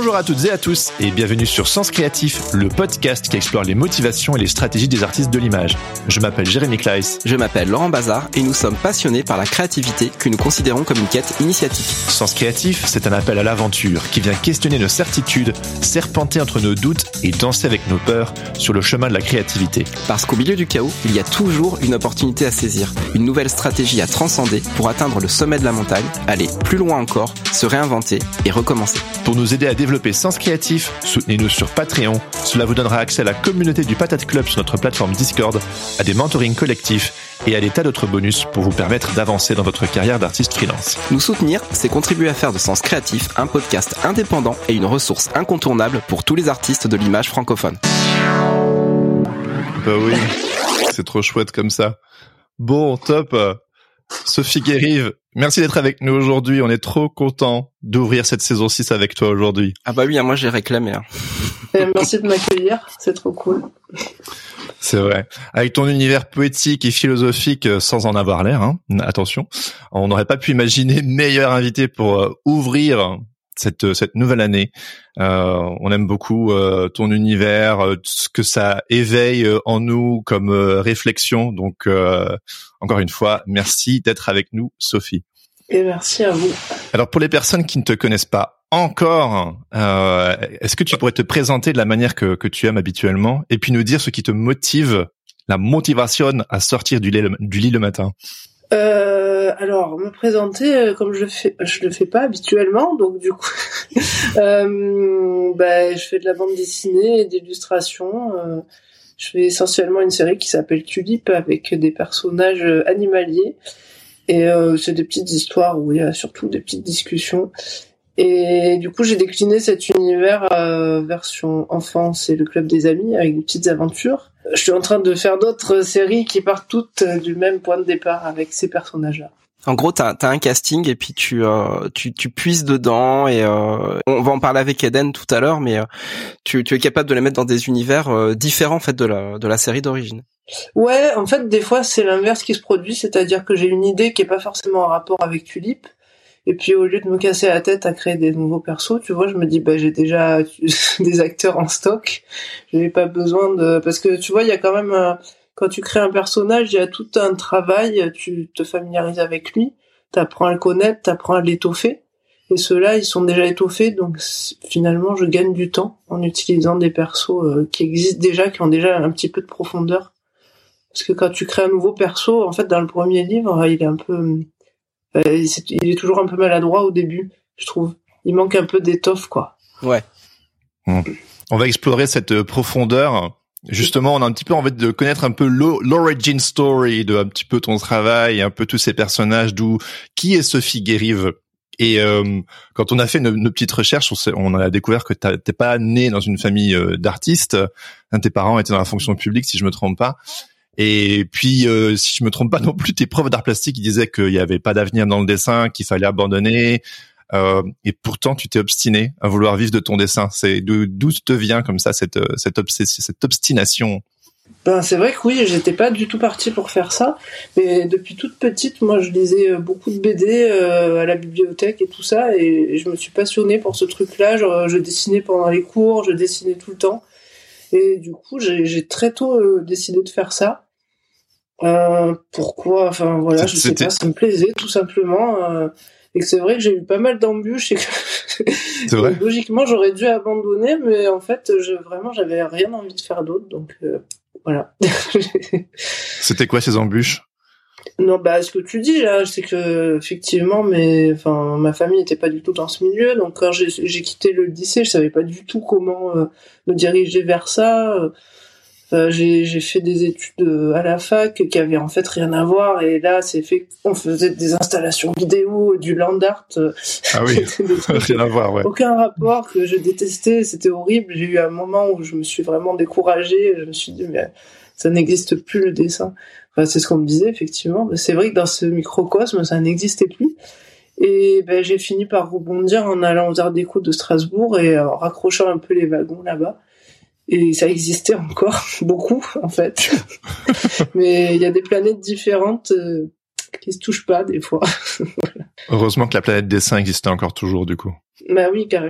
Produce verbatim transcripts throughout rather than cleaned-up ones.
Bonjour à toutes et à tous et bienvenue sur Sens Créatif, le podcast qui explore les motivations et les stratégies des artistes de l'image. Je m'appelle Jérémy Kleiss. Je m'appelle Laurent Bazard et nous sommes passionnés par la créativité que nous considérons comme une quête initiatique. Sens Créatif, c'est un appel à l'aventure qui vient questionner nos certitudes, serpenter entre nos doutes et danser avec nos peurs sur le chemin de la créativité. Parce qu'au milieu du chaos, il y a toujours une opportunité à saisir, une nouvelle stratégie à transcender pour atteindre le sommet de la montagne, aller plus loin encore, se réinventer et recommencer. Pour nous aider à développer Sens Créatif, soutenez-nous sur Patreon. Cela vous donnera accès à la communauté du Patate Club sur notre plateforme Discord, à des mentorings collectifs et à des tas d'autres bonus pour vous permettre d'avancer dans votre carrière d'artiste freelance. Nous soutenir, c'est contribuer à faire de Sens Créatif un podcast indépendant et une ressource incontournable pour tous les artistes de l'image francophone. Bah oui, c'est trop chouette comme ça. Bon, top. Sophie Guérive, merci d'être avec nous aujourd'hui. On est trop content d'ouvrir cette saison six avec toi aujourd'hui. Ah bah oui, moi j'ai réclamé. Hein. Merci de m'accueillir, c'est trop cool. C'est vrai. Avec ton univers poétique et philosophique, sans en avoir l'air, hein, attention, on n'aurait pas pu imaginer meilleur invité pour euh, ouvrir cette cette nouvelle année. Euh, on aime beaucoup euh, ton univers, euh, ce que ça éveille euh, en nous comme euh, réflexion. Donc, euh, encore une fois, merci d'être avec nous, Sophie. Et merci à vous. Alors, pour les personnes qui ne te connaissent pas encore, euh, est-ce que tu pourrais te présenter de la manière que, que tu aimes habituellement et puis nous dire ce qui te motive, la motivation à sortir du lit le, du lit le matin? Euh, alors, me présenter euh, comme je le fais, je le fais pas habituellement, donc du coup, euh, bah, je fais de la bande dessinée et d'illustration. Euh, je fais essentiellement une série qui s'appelle Tulipe avec des personnages animaliers et euh, c'est des petites histoires où il y a surtout des petites discussions. Et du coup, j'ai décliné cet univers euh, version enfance et le club des amis avec des petites aventures. Je suis en train de faire d'autres séries qui partent toutes du même point de départ avec ces personnages-là. En gros, t'as, t'as un casting et puis tu, euh, tu, tu puises dedans et euh, on va en parler avec Eden tout à l'heure, mais euh, tu, tu es capable de les mettre dans des univers euh, différents en fait de la, de la série d'origine. Ouais, en fait, des fois, c'est l'inverse qui se produit, c'est-à-dire que j'ai une idée qui est pas forcément en rapport avec Tulipe. Et puis au lieu de me casser la tête à créer des nouveaux persos, tu vois, je me dis bah j'ai déjà des acteurs en stock, j'avais pas besoin de parce que tu vois, il y a quand même euh, quand tu crées un personnage, il y a tout un travail, tu te familiarises avec lui, t'apprends à le connaître, t'apprends à l'étoffer. Et ceux-là, ils sont déjà étoffés, donc finalement, je gagne du temps en utilisant des persos euh, qui existent déjà, qui ont déjà un petit peu de profondeur. Parce que quand tu crées un nouveau perso, en fait, dans le premier livre, il est un peu Euh, il est toujours un peu maladroit au début, je trouve. Il manque un peu d'étoffe, quoi. Ouais. On va explorer cette profondeur. Justement, on a un petit peu envie de connaître un peu l'origin story de un petit peu ton travail, un peu tous ces personnages, d'où qui est Sophie Guérive. Et euh, quand on a fait nos, nos petites recherches, on, s'est, on a découvert que t'es pas né dans une famille euh, d'artistes. Un, tes parents étaient dans la fonction publique, si je me trompe pas. Et puis, euh, si je me trompe pas non plus, tes profs d'art plastique, ils disaient qu'il y avait pas d'avenir dans le dessin, qu'il fallait abandonner. Euh, et pourtant, tu t'es obstiné à vouloir vivre de ton dessin. C'est d'où, d'où te vient comme ça cette cette obsession, cette obstination? Ben c'est vrai que oui, j'étais pas du tout partie pour faire ça. Mais depuis toute petite, moi, je lisais beaucoup de B D euh, à la bibliothèque et tout ça, et je me suis passionnée pour ce truc-là. Genre, je dessinais pendant les cours, je dessinais tout le temps. Et du coup, j'ai, j'ai très tôt euh, décidé de faire ça. Euh, pourquoi? Enfin voilà, je sais pas, ça me plaisait tout simplement. Euh, et que c'est vrai que j'ai eu pas mal d'embûches et que c'est vrai. Logiquement j'aurais dû abandonner, mais en fait, je, vraiment, j'avais rien envie de faire d'autre, donc euh, voilà. C'était quoi ces embûches? Non, bah ce que tu dis là, c'est que effectivement, mais enfin ma famille était pas du tout dans ce milieu, donc quand j'ai, j'ai quitté le lycée, je savais pas du tout comment euh, me diriger vers ça. Euh, Enfin, j'ai, j'ai fait des études à la fac qui avaient en fait rien à voir, et là c'est fait, on faisait des installations vidéo, du land art. Ah oui, rien à voir, ouais. Aucun rapport, que je détestais, c'était horrible. J'ai eu un moment où je me suis vraiment découragée, je me suis dit mais ça n'existe plus le dessin. Enfin, c'est ce qu'on me disait effectivement, mais c'est vrai que dans ce microcosme ça n'existait plus. Et ben j'ai fini par rebondir en allant aux Arts Déco de Strasbourg et en raccrochant un peu les wagons là-bas. Et ça existait encore beaucoup, en fait. Mais il y a des planètes différentes euh, qui se touchent pas, des fois. Voilà. Heureusement que la planète dessin existait encore toujours, du coup. Bah oui, carrément.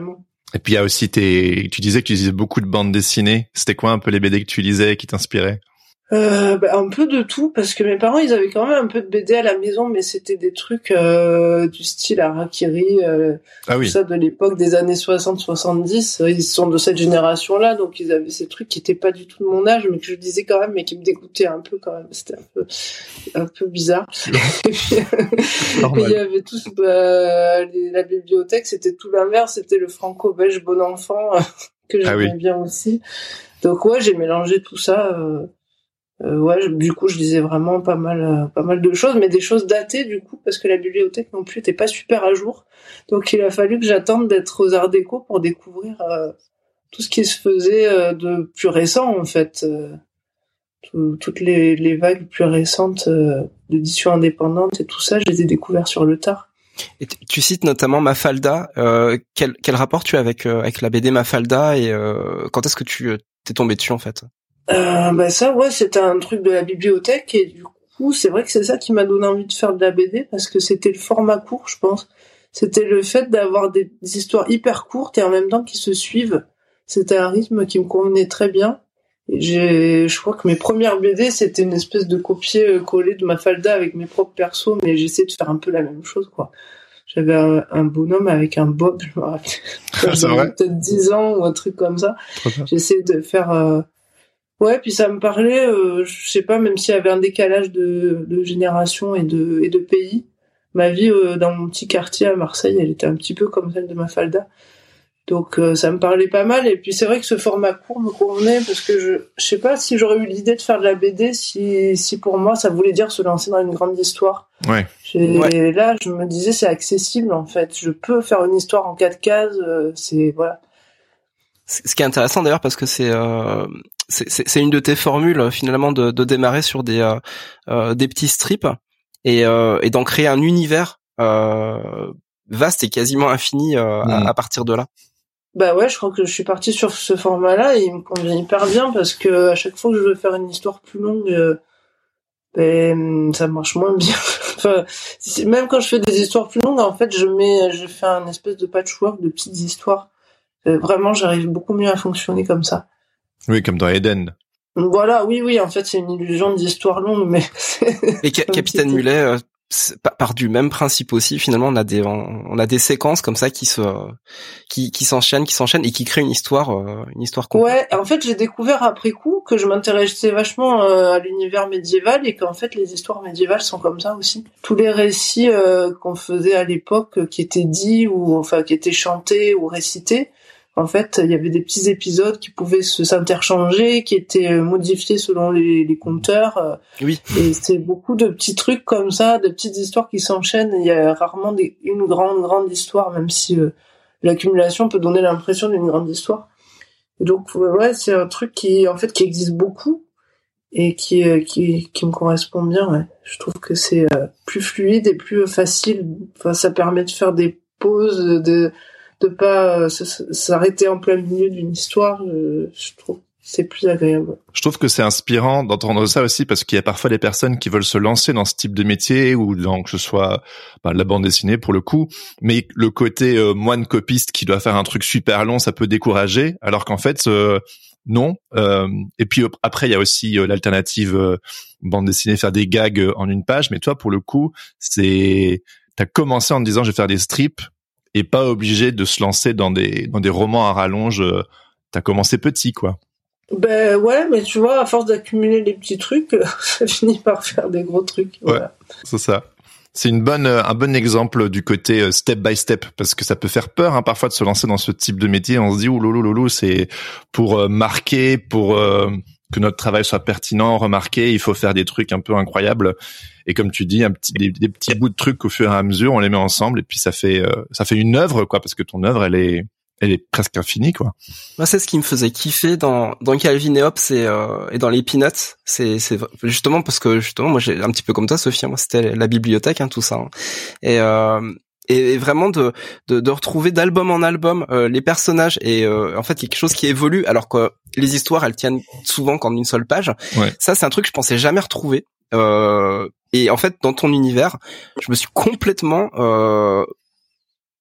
Et puis il y a aussi tes, tu disais que tu lisais beaucoup de bandes dessinées. C'était quoi un peu les B D que tu lisais et qui t'inspiraient? Euh, bah, un peu de tout, parce que mes parents, ils avaient quand même un peu de B D à la maison, mais c'était des trucs euh, du style Harakiri, euh, ah oui. tout ça de l'époque des années soixante soixante-dix. Ils sont de cette génération-là, donc ils avaient ces trucs qui étaient pas du tout de mon âge, mais que je disais quand même, mais qui me dégoûtaient un peu quand même. C'était un peu, un peu bizarre. Et puis, il y avait tout, bah, les, la bibliothèque, c'était tout l'inverse, c'était le franco-belge bon enfant, que j'aimais ah oui. bien aussi. Donc ouais, j'ai mélangé tout ça. Euh, Euh, ouais, je, du coup, je lisais vraiment pas mal, euh, pas mal de choses, mais des choses datées du coup, parce que la bibliothèque non plus était pas super à jour. Donc, il a fallu que j'attende d'être aux Arts Déco pour découvrir euh, tout ce qui se faisait euh, de plus récent en fait, euh, tout, toutes les, les vagues plus récentes euh, d'éditions indépendantes et tout ça, je les ai découverts sur le tard. Et tu, tu cites notamment Mafalda. Euh, quel, quel rapport tu as avec euh, avec la B D Mafalda et euh, quand est-ce que tu t'es tombé dessus en fait? Euh, bah ça, ouais, c'était un truc de la bibliothèque et du coup, c'est vrai que c'est ça qui m'a donné envie de faire de la B D parce que c'était le format court, je pense. C'était le fait d'avoir des, des histoires hyper courtes et en même temps qui se suivent. C'était un rythme qui me convenait très bien. Et j'ai, je crois que mes premières B D, c'était une espèce de copier-coller de Mafalda avec mes propres persos, mais j'essayais de faire un peu la même chose, quoi. J'avais un, un bonhomme avec un bob, je me rappelle. J'avais peut-être dix ans ou un truc comme ça. J'essayais de faire, euh, ouais, puis ça me parlait, euh, je sais pas, même s'il y avait un décalage de, de génération et de, et de pays, ma vie euh, dans mon petit quartier à Marseille, elle était un petit peu comme celle de Mafalda. Donc euh, ça me parlait pas mal. Et puis c'est vrai que ce format court me convenait parce que je, je sais pas si j'aurais eu l'idée de faire de la B D si, si pour moi ça voulait dire se lancer dans une grande histoire. Ouais. ouais. Là, je me disais c'est accessible en fait. Je peux faire une histoire en quatre cases. Euh, c'est voilà. Ce qui est intéressant d'ailleurs parce que c'est euh, c'est, c'est une de tes formules finalement de, de démarrer sur des euh, euh, des petits strips et, euh, et d'en créer un univers euh, vaste et quasiment infini euh, mmh. à, à partir de là. Bah ouais, je crois que je suis partie sur ce format-là et il me convient hyper bien parce que à chaque fois que je veux faire une histoire plus longue, euh, ben ça marche moins bien. Enfin, même quand je fais des histoires plus longues, en fait, je mets, je fais un espèce de patchwork de petites histoires. Euh, vraiment, j'arrive beaucoup mieux à fonctionner comme ça. Oui, comme dans Eden. Voilà, oui, oui, en fait, c'est une illusion d'histoire longue, mais... Et Capitaine Mulet euh, part du même principe aussi. Finalement, on a des, on, on a des séquences comme ça qui se, qui, qui s'enchaînent, qui s'enchaînent et qui créent une histoire, euh, une histoire complète. Ouais, en fait, j'ai découvert après coup que je m'intéressais vachement euh, à l'univers médiéval et qu'en fait, les histoires médiévales sont comme ça aussi. Tous les récits euh, qu'on faisait à l'époque, euh, qui étaient dits ou enfin qui étaient chantés ou récités, en fait, il y avait des petits épisodes qui pouvaient se s'interchanger, qui étaient modifiés selon les, les compteurs. Oui. Et c'est beaucoup de petits trucs comme ça, de petites histoires qui s'enchaînent. Il y a rarement des, une grande, grande histoire, même si euh, l'accumulation peut donner l'impression d'une grande histoire. Et donc, ouais, c'est un truc qui, en fait, qui existe beaucoup et qui, euh, qui, qui me correspond bien. Ouais. Je trouve que c'est euh, plus fluide et plus facile. Enfin, ça permet de faire des pauses, de de pas euh, s'arrêter en plein milieu d'une histoire, euh, je trouve que c'est plus agréable. Je trouve que c'est inspirant d'entendre ça aussi parce qu'il y a parfois des personnes qui veulent se lancer dans ce type de métier ou dans que ce soit bah, la bande dessinée pour le coup, mais le côté euh, moine copiste qui doit faire un truc super long, ça peut décourager, alors qu'en fait euh, non. Euh, et puis après il y a aussi euh, l'alternative euh, bande dessinée, faire des gags en une page, mais toi pour le coup c'est t'as commencé en te disant je vais faire des strips et pas obligé de se lancer dans des dans des romans à rallonge. T'as commencé petit, quoi. Ben ouais, mais tu vois, à force d'accumuler les petits trucs, ça finit par faire des gros trucs. Voilà. Ouais, c'est ça. C'est une bonne un bon exemple du côté step by step parce que ça peut faire peur hein, parfois de se lancer dans ce type de métier. On se dit ouh loulou loulou, c'est pour marquer, pour euh, que notre travail soit pertinent, remarqué, il faut faire des trucs un peu incroyables. Et comme tu dis, un petit, des, des petits bouts de trucs au fur et à mesure, on les met ensemble et puis ça fait, euh, ça fait une œuvre, quoi, parce que ton œuvre, elle est, elle est presque infinie, quoi. Moi, c'est ce qui me faisait kiffer dans, dans Calvin et Hobbes et, euh, et dans les Peanuts. C'est, c'est justement parce que justement, moi, j'ai un petit peu comme toi, Sophie, moi, c'était la bibliothèque, hein, tout ça. Hein. Et, euh, et vraiment de, de, de retrouver d'album en album euh, les personnages et euh, en fait quelque chose qui évolue alors que les histoires, elles tiennent souvent qu'en une seule page. Ouais. Ça, c'est un truc que je pensais jamais retrouver. Euh, et en fait, dans ton univers, je me suis complètement euh,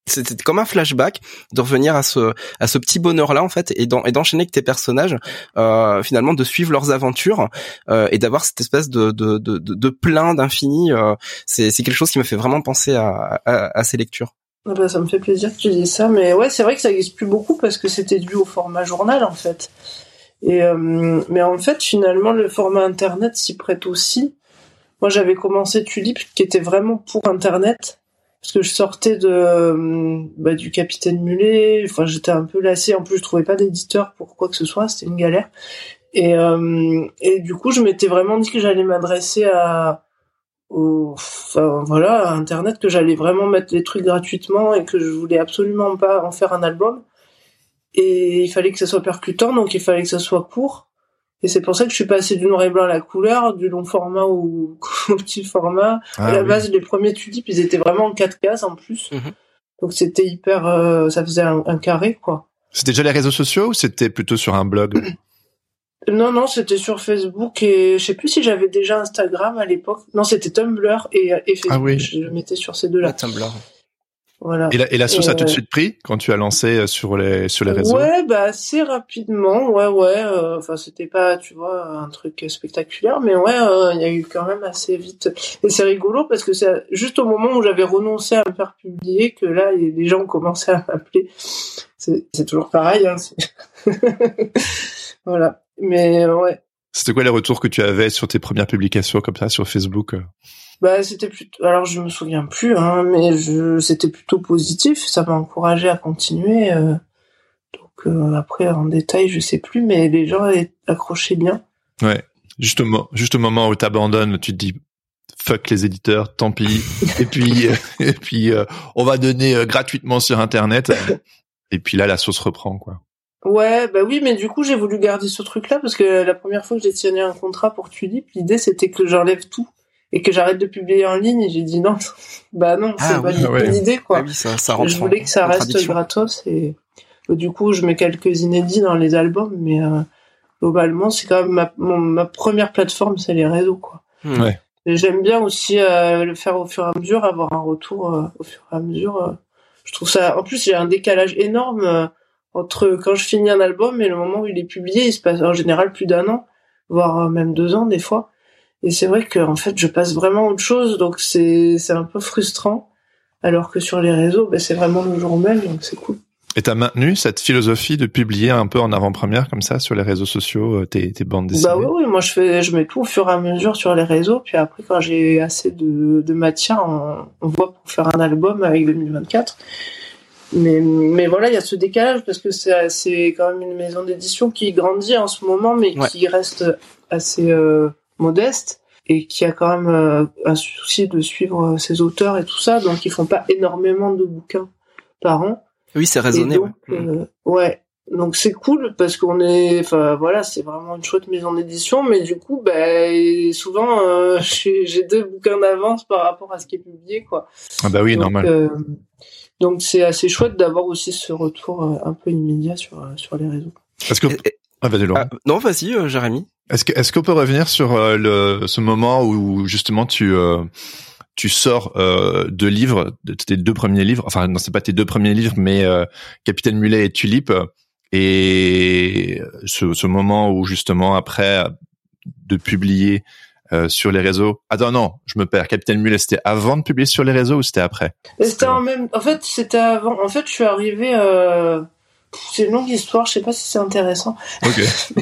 c'était comme un flashback de revenir à ce à ce petit bonheur là en fait et, d'en, et d'enchaîner avec tes personnages, euh, finalement de suivre leurs aventures euh, et d'avoir cette espèce de de de de, de plein d'infini. Euh, c'est c'est quelque chose qui me fait vraiment penser à à, à ces lectures. Ah bah, ça me fait plaisir que tu dises ça, mais ouais, c'est vrai que ça existe plus beaucoup parce que c'était dû au format journal en fait. Et euh, mais en fait, finalement, le format internet s'y prête aussi. Moi, j'avais commencé Tulip, qui était vraiment pour internet, parce que je sortais de bah, du Capitaine Mulet. Enfin, j'étais un peu lassée. En plus, je trouvais pas d'éditeur pour quoi que ce soit. C'était une galère. Et euh, et du coup, je m'étais vraiment dit que j'allais m'adresser à au, enfin voilà, à internet, que j'allais vraiment mettre les trucs gratuitement et que je voulais absolument pas en faire un album. Et il fallait que ça soit percutant, donc il fallait que ça soit court. Et c'est pour ça que je suis passée du noir et blanc à la couleur, du long format au, au petit format. Ah, à la oui. base, les premiers Tulip, ils étaient vraiment en quatre cases en plus. Mm-hmm. Donc c'était hyper, euh, ça faisait un, un carré, quoi. C'était déjà les réseaux sociaux ou c'était plutôt sur un blog? Non, non, c'était sur Facebook et je sais plus si j'avais déjà Instagram à l'époque. Non, c'était Tumblr et, et Facebook. Ah oui. Je le mettais sur ces deux-là. Ah, Tumblr. Voilà. Et la, et la sauce et a euh... tout de suite pris quand tu as lancé sur les sur les réseaux? Ouais, bah assez rapidement. Ouais, ouais. Enfin, euh, c'était pas, tu vois, un truc spectaculaire, mais ouais, il euh, y a eu quand même assez vite. Et c'est rigolo parce que c'est juste au moment où j'avais renoncé à me faire publier que là, les gens commençaient à m'appeler. C'est, c'est toujours pareil. Hein, voilà. Mais ouais. C'était quoi les retours que tu avais sur tes premières publications comme ça sur Facebook? Bah c'était plutôt, alors je me souviens plus, hein, mais je c'était plutôt positif. Ça m'a encouragé à continuer. Euh... Donc euh, après en détail je sais plus, mais les gens accrochaient bien. Ouais. Juste au, mo- juste au moment où t'abandonnes, tu te dis fuck les éditeurs, tant pis. et puis et puis euh, on va donner euh, gratuitement sur internet. Et puis là la sauce reprend quoi. Ouais, bah oui, mais du coup, j'ai voulu garder ce truc-là parce que la première fois que j'ai signé un contrat pour Tulip, l'idée c'était que j'enlève tout et que j'arrête de publier en ligne. Et j'ai dit non, bah non, c'est ah, pas oui, une ouais. idée quoi. Ah oui, ça, ça rentre je voulais que ça reste gratos et bah, du coup, je mets quelques inédits dans les albums, mais euh, globalement, c'est quand même ma, mon, ma première plateforme, c'est les réseaux quoi. Ouais. Et j'aime bien aussi euh, le faire au fur et à mesure, avoir un retour euh, au fur et à mesure. Euh, je trouve ça. En plus, j'ai un décalage énorme. Euh, entre quand je finis un album et le moment où il est publié, il se passe en général plus d'un an, voire même deux ans des fois. Et c'est vrai que en fait, je passe vraiment à autre chose, donc c'est c'est un peu frustrant. Alors que sur les réseaux, ben c'est vraiment le jour même, donc c'est cool. Et t'as maintenu cette philosophie de publier un peu en avant-première comme ça sur les réseaux sociaux tes tes bandes dessinées? Bah oui, oui, moi je fais, je mets tout au fur et à mesure sur les réseaux, puis après quand j'ai assez de de matière, on, on voit pour faire un album avec deux mille vingt-quatre. Mais, mais voilà, il y a ce décalage parce que c'est, c'est quand même une maison d'édition qui grandit en ce moment, mais ouais. qui reste assez euh, modeste et qui a quand même euh, un souci de suivre ses auteurs et tout ça, donc ils font pas énormément de bouquins par an. Oui, c'est raisonné. Donc, ouais. Euh, ouais, donc c'est cool parce qu'on est, enfin voilà, c'est vraiment une chouette maison d'édition, mais du coup, ben souvent euh, j'ai, j'ai deux bouquins d'avance par rapport à ce qui est publié, quoi. Ah bah oui, donc, normal. Euh, Donc c'est assez chouette d'avoir aussi ce retour un peu immédiat sur sur les réseaux. Est-ce que ah, vas-y, Laurent. Ah, non, vas-y, euh, Jérémy. Est-ce que est-ce qu'on peut revenir sur euh, le ce moment où justement tu euh, tu sors euh, deux livres, de tes deux premiers livres, enfin non, c'est pas tes deux premiers livres, mais euh, Capitaine Mulet et Tulip, et ce ce moment où justement après de publier Euh, sur les réseaux. Attends, non, je me perds. Capitaine Mulet, c'était avant de publier sur les réseaux ou c'était après? C'était, c'était en même. En fait, c'était avant. En fait, je suis arrivée. Euh... C'est une longue histoire. Je sais pas si c'est intéressant. Ok.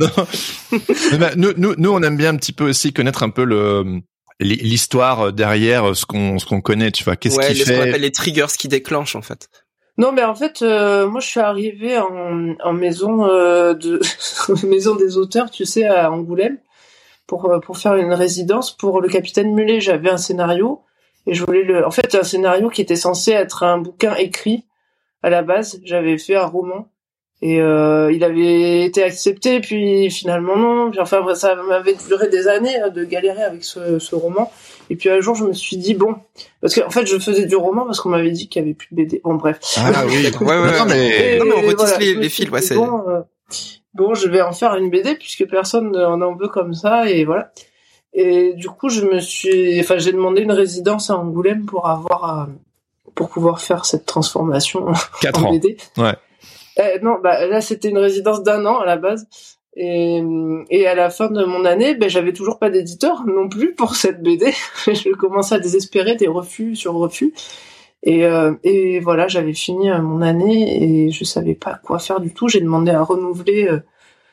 ben, nous, nous, nous, on aime bien un petit peu aussi connaître un peu le l'histoire derrière ce qu'on ce qu'on connaît. Tu vois, qu'est-ce ouais, qui les, fait. Ce qu'on appelle les triggers qui déclenchent en fait. Non, mais en fait, euh, moi, je suis arrivée en, en maison euh, de maison des auteurs, tu sais, à Angoulême. pour pour faire une résidence pour le Capitaine Mulet. J'avais un scénario et je voulais le en fait un scénario qui était censé être un bouquin écrit à la base. J'avais fait un roman et euh, il avait été accepté puis finalement non. Puis, enfin ça m'avait duré des années de galérer avec ce ce roman et puis un jour je me suis dit bon parce que en fait je faisais du roman parce qu'on m'avait dit qu'il y avait plus de B D. Bon bref. Ah oui. ouais, ouais, ouais, non mais et, non mais on retisse voilà, les les fils ouais c'est bon, euh, Bon, je vais en faire une B D puisque personne en en veut comme ça et voilà. Et du coup, je me suis, enfin, j'ai demandé une résidence à Angoulême pour avoir, euh, pour pouvoir faire cette transformation Quatre en ans. B D. Ouais. Euh, non, bah là c'était une résidence d'un an à la base. Et, et à la fin de mon année, ben j'avais toujours pas d'éditeur non plus pour cette B D. Je commençais à désespérer, des refus sur refus. Et, euh, et voilà, j'avais fini mon année et je savais pas quoi faire du tout. J'ai demandé à renouveler, euh,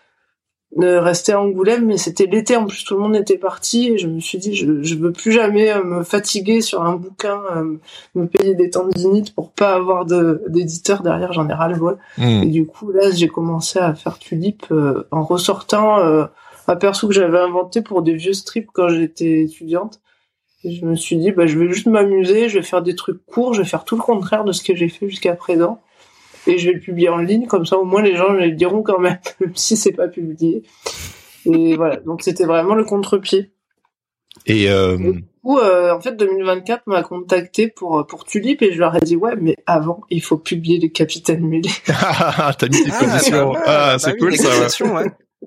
de rester à Angoulême, mais c'était l'été en plus, tout le monde était parti et je me suis dit je je veux plus jamais euh, me fatiguer sur un bouquin, euh, me payer des tendinites pour pas avoir de d'éditeur derrière, j'en ai ras le bol. Mmh. Et du coup là j'ai commencé à faire Tulip euh, en ressortant euh, un perso que j'avais inventé pour des vieux strips quand j'étais étudiante. Et je me suis dit bah je vais juste m'amuser, je vais faire des trucs courts, je vais faire tout le contraire de ce que j'ai fait jusqu'à présent. Et je vais le publier en ligne, comme ça au moins les gens me le diront quand même, même si c'est pas publié. Et voilà, donc c'était vraiment le contre-pied. Et, euh... et du coup, euh, en fait, deux mille vingt-quatre m'a contacté pour pour Tulip et je leur ai dit ouais, mais avant, il faut publier les Capitaines Mulets. T'as mis tes ah, conditions. Bah, ah, bah, c'est bah, cool oui, ça. Ouais.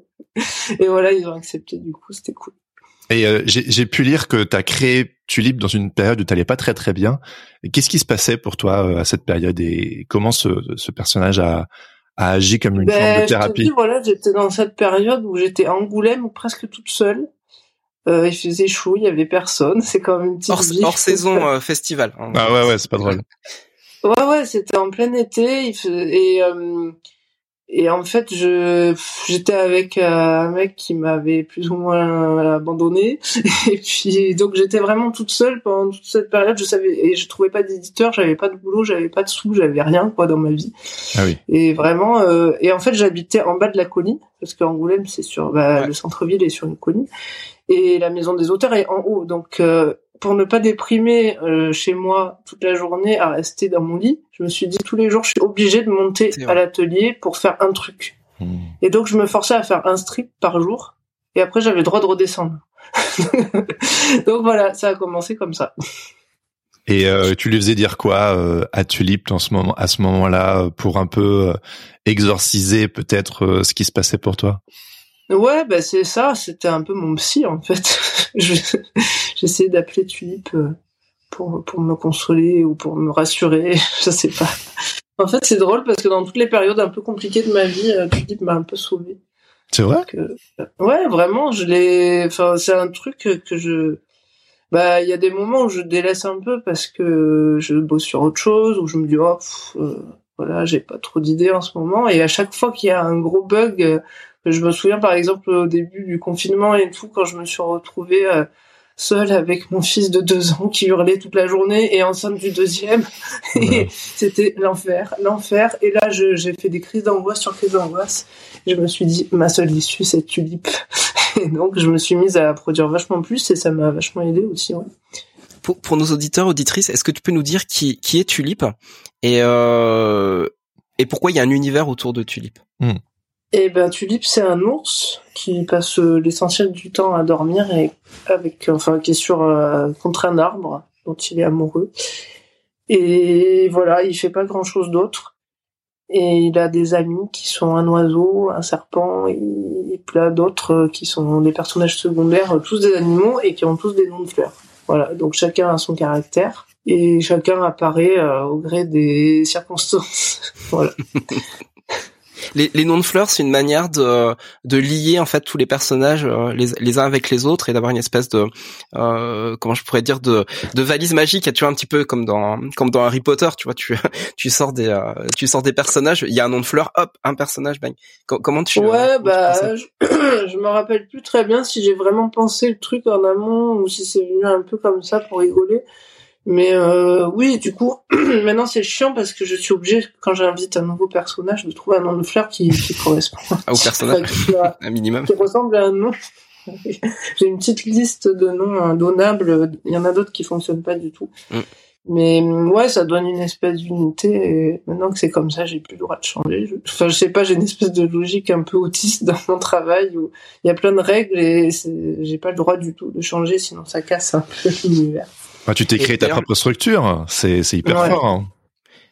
Et voilà, ils ont accepté. Du coup, c'était cool. Et euh, j'ai, j'ai pu lire que t'as créé Tulip dans une période où t'allais pas très très bien. Et qu'est-ce qui se passait pour toi euh, à cette période et comment ce, ce personnage a, a agi comme une ben, forme de thérapie? Je te dis, voilà, j'étais dans cette période où j'étais à Angoulême presque toute seule. Euh, il faisait chaud, il y avait personne. C'est quand même une petite hors, vie. Hors saison euh, festival. Hein. Ah ouais ouais, c'est pas drôle. Ouais ouais, c'était en plein été. Il faisait, et euh, Et en fait, je j'étais avec un mec qui m'avait plus ou moins abandonné. Et puis donc j'étais vraiment toute seule pendant toute cette période. Je savais et je trouvais pas d'éditeur, j'avais pas de boulot, j'avais pas de sous, j'avais rien quoi dans ma vie. Ah oui. Et vraiment euh, et en fait j'habitais en bas de la colline parce qu'Angoulême c'est sur bah, ouais. le centre-ville est sur une colline et la maison des auteurs est en haut. Donc euh, pour ne pas déprimer euh, chez moi toute la journée à rester dans mon lit, je me suis dit tous les jours je suis obligée de monter à l'atelier pour faire un truc. Mmh. Et donc je me forçais à faire un strip par jour et après j'avais le droit de redescendre. Donc voilà, ça a commencé comme ça. Et euh, tu lui faisais dire quoi euh, à Tulip en ce moment, à ce moment-là, pour un peu euh, exorciser peut-être euh, ce qui se passait pour toi? Ouais, bah c'est ça, c'était un peu mon psy en fait. Je, j'essayais d'appeler Tulip pour pour me consoler ou pour me rassurer, je sais pas. En fait, c'est drôle parce que dans toutes les périodes un peu compliquées de ma vie, Tulip m'a un peu sauvée. C'est vrai? Que, ouais, vraiment, je l'ai. Enfin, c'est un truc que je. Bah, il y a des moments où je délaisse un peu parce que je bosse sur autre chose, où je me dis oh, pff, euh, voilà, j'ai pas trop d'idées en ce moment. Et à chaque fois qu'il y a un gros bug. Euh, Je me souviens par exemple au début du confinement et tout, quand je me suis retrouvée euh, seule avec mon fils de deux ans qui hurlait toute la journée et enceinte du deuxième. Ouais. Et c'était l'enfer, l'enfer. Et là, je, j'ai fait des crises d'angoisse sur crises d'angoisse. Et je me suis dit, ma seule issue, c'est Tulip. Et donc, je me suis mise à produire vachement plus et ça m'a vachement aidé aussi. Ouais. Pour, pour nos auditeurs, auditrices, est-ce que tu peux nous dire qui, qui est Tulip et, euh, et pourquoi il y a un univers autour de Tulip? mmh. Eh ben, Tulip, c'est un ours qui passe l'essentiel du temps à dormir et avec, enfin, qui est sur euh, contre un arbre dont il est amoureux. Et voilà, il fait pas grand chose d'autre. Et il a des amis qui sont un oiseau, un serpent et plein d'autres qui sont des personnages secondaires, tous des animaux et qui ont tous des noms de fleurs. Voilà, donc chacun a son caractère et chacun apparaît euh, au gré des circonstances. Voilà. Les, les noms de fleurs, c'est une manière de, de lier en fait tous les personnages euh, les, les uns avec les autres et d'avoir une espèce de euh, comment je pourrais dire de, de valise magique. Tu vois un petit peu comme dans comme dans Harry Potter, tu vois, tu tu sors des euh, tu sors des personnages. Il y a un nom de fleur, hop, un personnage, bang. Com- comment tu Ouais, euh, bah je, je me rappelle plus très bien si j'ai vraiment pensé le truc en amont ou si c'est venu un peu comme ça pour rigoler. Mais euh, oui, du coup, maintenant c'est chiant parce que je suis obligée, quand j'invite un nouveau personnage, de trouver un nom de fleur qui, qui correspond ah, au personnage, enfin, un minimum, qui ressemble à un nom. J'ai une petite liste de noms donnables. Il y en a d'autres qui fonctionnent pas du tout. Mm. Mais ouais, ça donne une espèce d'unité. Et maintenant que c'est comme ça, j'ai plus le droit de changer. Je... Enfin, je sais pas, j'ai une espèce de logique un peu autiste dans mon travail où il y a plein de règles et c'est... j'ai pas le droit du tout de changer, sinon ça casse un peu l'univers. Ah, tu t'es créé ta propre structure, c'est c'est hyper ouais. fort. Hein.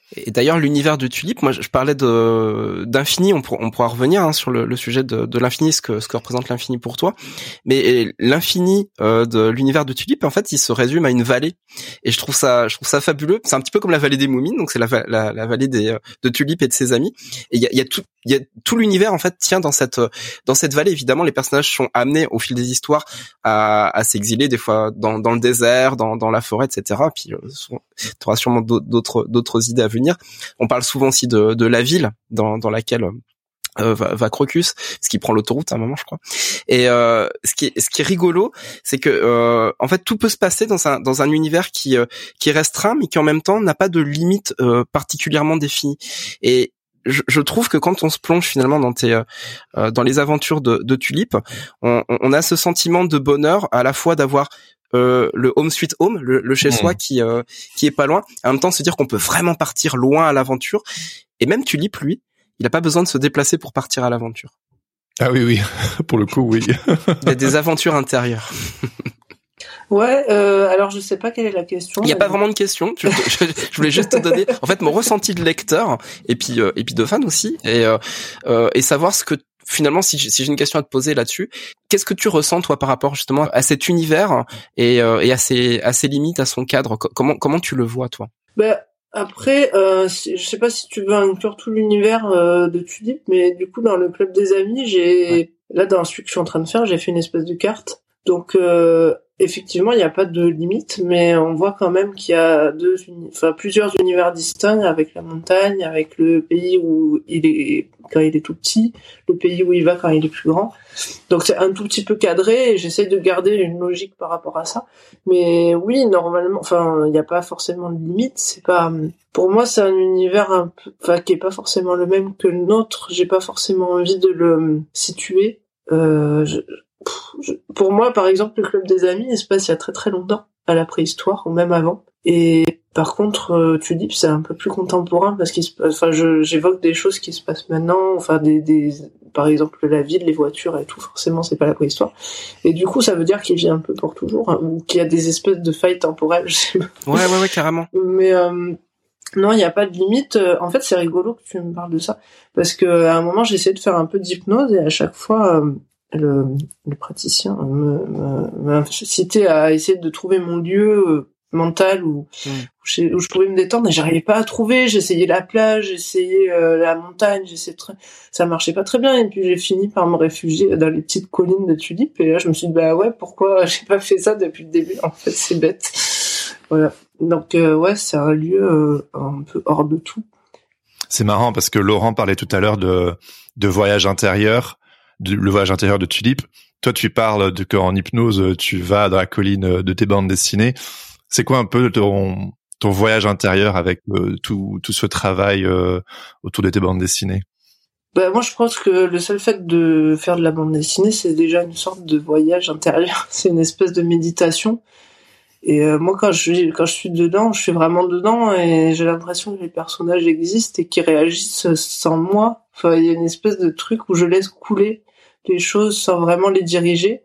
Et d'ailleurs, l'univers de Tulip, moi, je parlais de d'infini. On, pour, on pourra revenir hein, sur le, le sujet de, de l'infini, ce que ce que représente l'infini pour toi. Mais l'infini euh, de l'univers de Tulip, en fait, il se résume à une vallée. Et je trouve ça, je trouve ça fabuleux. C'est un petit peu comme la vallée des Moumines, donc c'est la, la, la vallée des de Tulip et de ses amis. Et il y a, il y a tout, il y a tout l'univers en fait tient dans cette dans cette vallée. Évidemment, les personnages sont amenés au fil des histoires à, à s'exiler des fois dans dans le désert, dans dans la forêt, et cetera. Puis tu auras sûrement d'autres d'autres idées à venir. On parle souvent aussi de, de la ville dans, dans laquelle euh, va, va Crocus, ce qui prend l'autoroute à un moment, je crois. Et euh, ce qui est ce qui est rigolo, c'est que euh, en fait tout peut se passer dans un dans un univers qui euh, qui est restreint, mais qui en même temps n'a pas de limite euh, particulièrement définie. Et je, je trouve que quand on se plonge finalement dans tes euh, dans les aventures de, de Tulip, on, on a ce sentiment de bonheur à la fois d'avoir Euh, le home sweet home, le, le chez soi mmh. qui euh, qui est pas loin, en même temps se dire qu'on peut vraiment partir loin à l'aventure. Et même Tulip, lui, il a pas besoin de se déplacer pour partir à l'aventure. Ah oui oui, pour le coup oui. Il y a des aventures intérieures. Ouais, euh, alors je sais pas quelle est la question. Il y a pas vraiment de question. Je, je, je voulais juste te donner, en fait, mon ressenti de lecteur et puis euh, et puis de fan aussi, et euh, euh, et savoir ce que finalement, si j'ai, si j'ai une question à te poser là-dessus, qu'est-ce que tu ressens toi par rapport justement à cet univers et, euh, et à ses à ses limites, à son cadre? Comment comment tu le vois toi? Ben après, euh, je sais pas si tu veux inclure tout l'univers euh, de Tulip, mais du coup dans le club des amis, j'ai ouais. là dans celui que je suis en train de faire, j'ai fait une espèce de carte. Donc euh, effectivement, il n'y a pas de limite, mais on voit quand même qu'il y a deux, uni- enfin plusieurs univers distincts avec la montagne, avec le pays où il est quand il est tout petit, le pays où il va quand il est plus grand. Donc c'est un tout petit peu cadré et j'essaie de garder une logique par rapport à ça. Mais oui, normalement, enfin il n'y a pas forcément de limite. C'est pas, pour moi, c'est un univers un peu, enfin qui est pas forcément le même que le nôtre. J'ai pas forcément envie de le situer. Euh, je, Je, pour moi, par exemple, le club des amis, il se passe il y a très très longtemps, à la préhistoire ou même avant. Et par contre, euh, Tulip, c'est un peu plus contemporain parce qu'il se passe, enfin, je, j'évoque des choses qui se passent maintenant, enfin, des, des, par exemple, la ville, les voitures et tout. Forcément, c'est pas la préhistoire. Et du coup, ça veut dire qu'il vit un peu pour toujours, hein, ou qu'il y a des espèces de failles temporelles, je sais pas. Ouais, ouais, ouais, carrément. Mais euh, non, il n'y a pas de limite. En fait, c'est rigolo que tu me parles de ça parce que à un moment, j'ai essayé de faire un peu d'hypnose et à chaque fois. Euh, Le, le praticien me, me, m'a incité à essayer de trouver mon lieu mental où, mmh. où, je, où je pouvais me détendre et j'arrivais pas à trouver. J'essayais la plage, j'essayais euh, la montagne, j'essayais très... ça marchait pas très bien et puis j'ai fini par me réfugier dans les petites collines de Tulip et là je me suis dit bah ouais, pourquoi j'ai pas fait ça depuis le début, en fait c'est bête. Voilà, donc euh, ouais, c'est un lieu euh, un peu hors de tout. C'est marrant parce que Laurent parlait tout à l'heure de de voyage intérieur. De, le voyage intérieur de Tulip. Toi, tu parles de qu'en hypnose, tu vas dans la colline de tes bandes dessinées. C'est quoi un peu ton, ton voyage intérieur avec euh, tout, tout ce travail euh, autour de tes bandes dessinées? Bah, moi, je pense que le seul fait de faire de la bande dessinée, c'est déjà une sorte de voyage intérieur. C'est une espèce de méditation. Et euh, moi, quand je suis, quand je suis dedans, je suis vraiment dedans et j'ai l'impression que les personnages existent et qu'ils réagissent sans moi. Enfin, il y a une espèce de truc où je laisse couler les choses sans vraiment les diriger.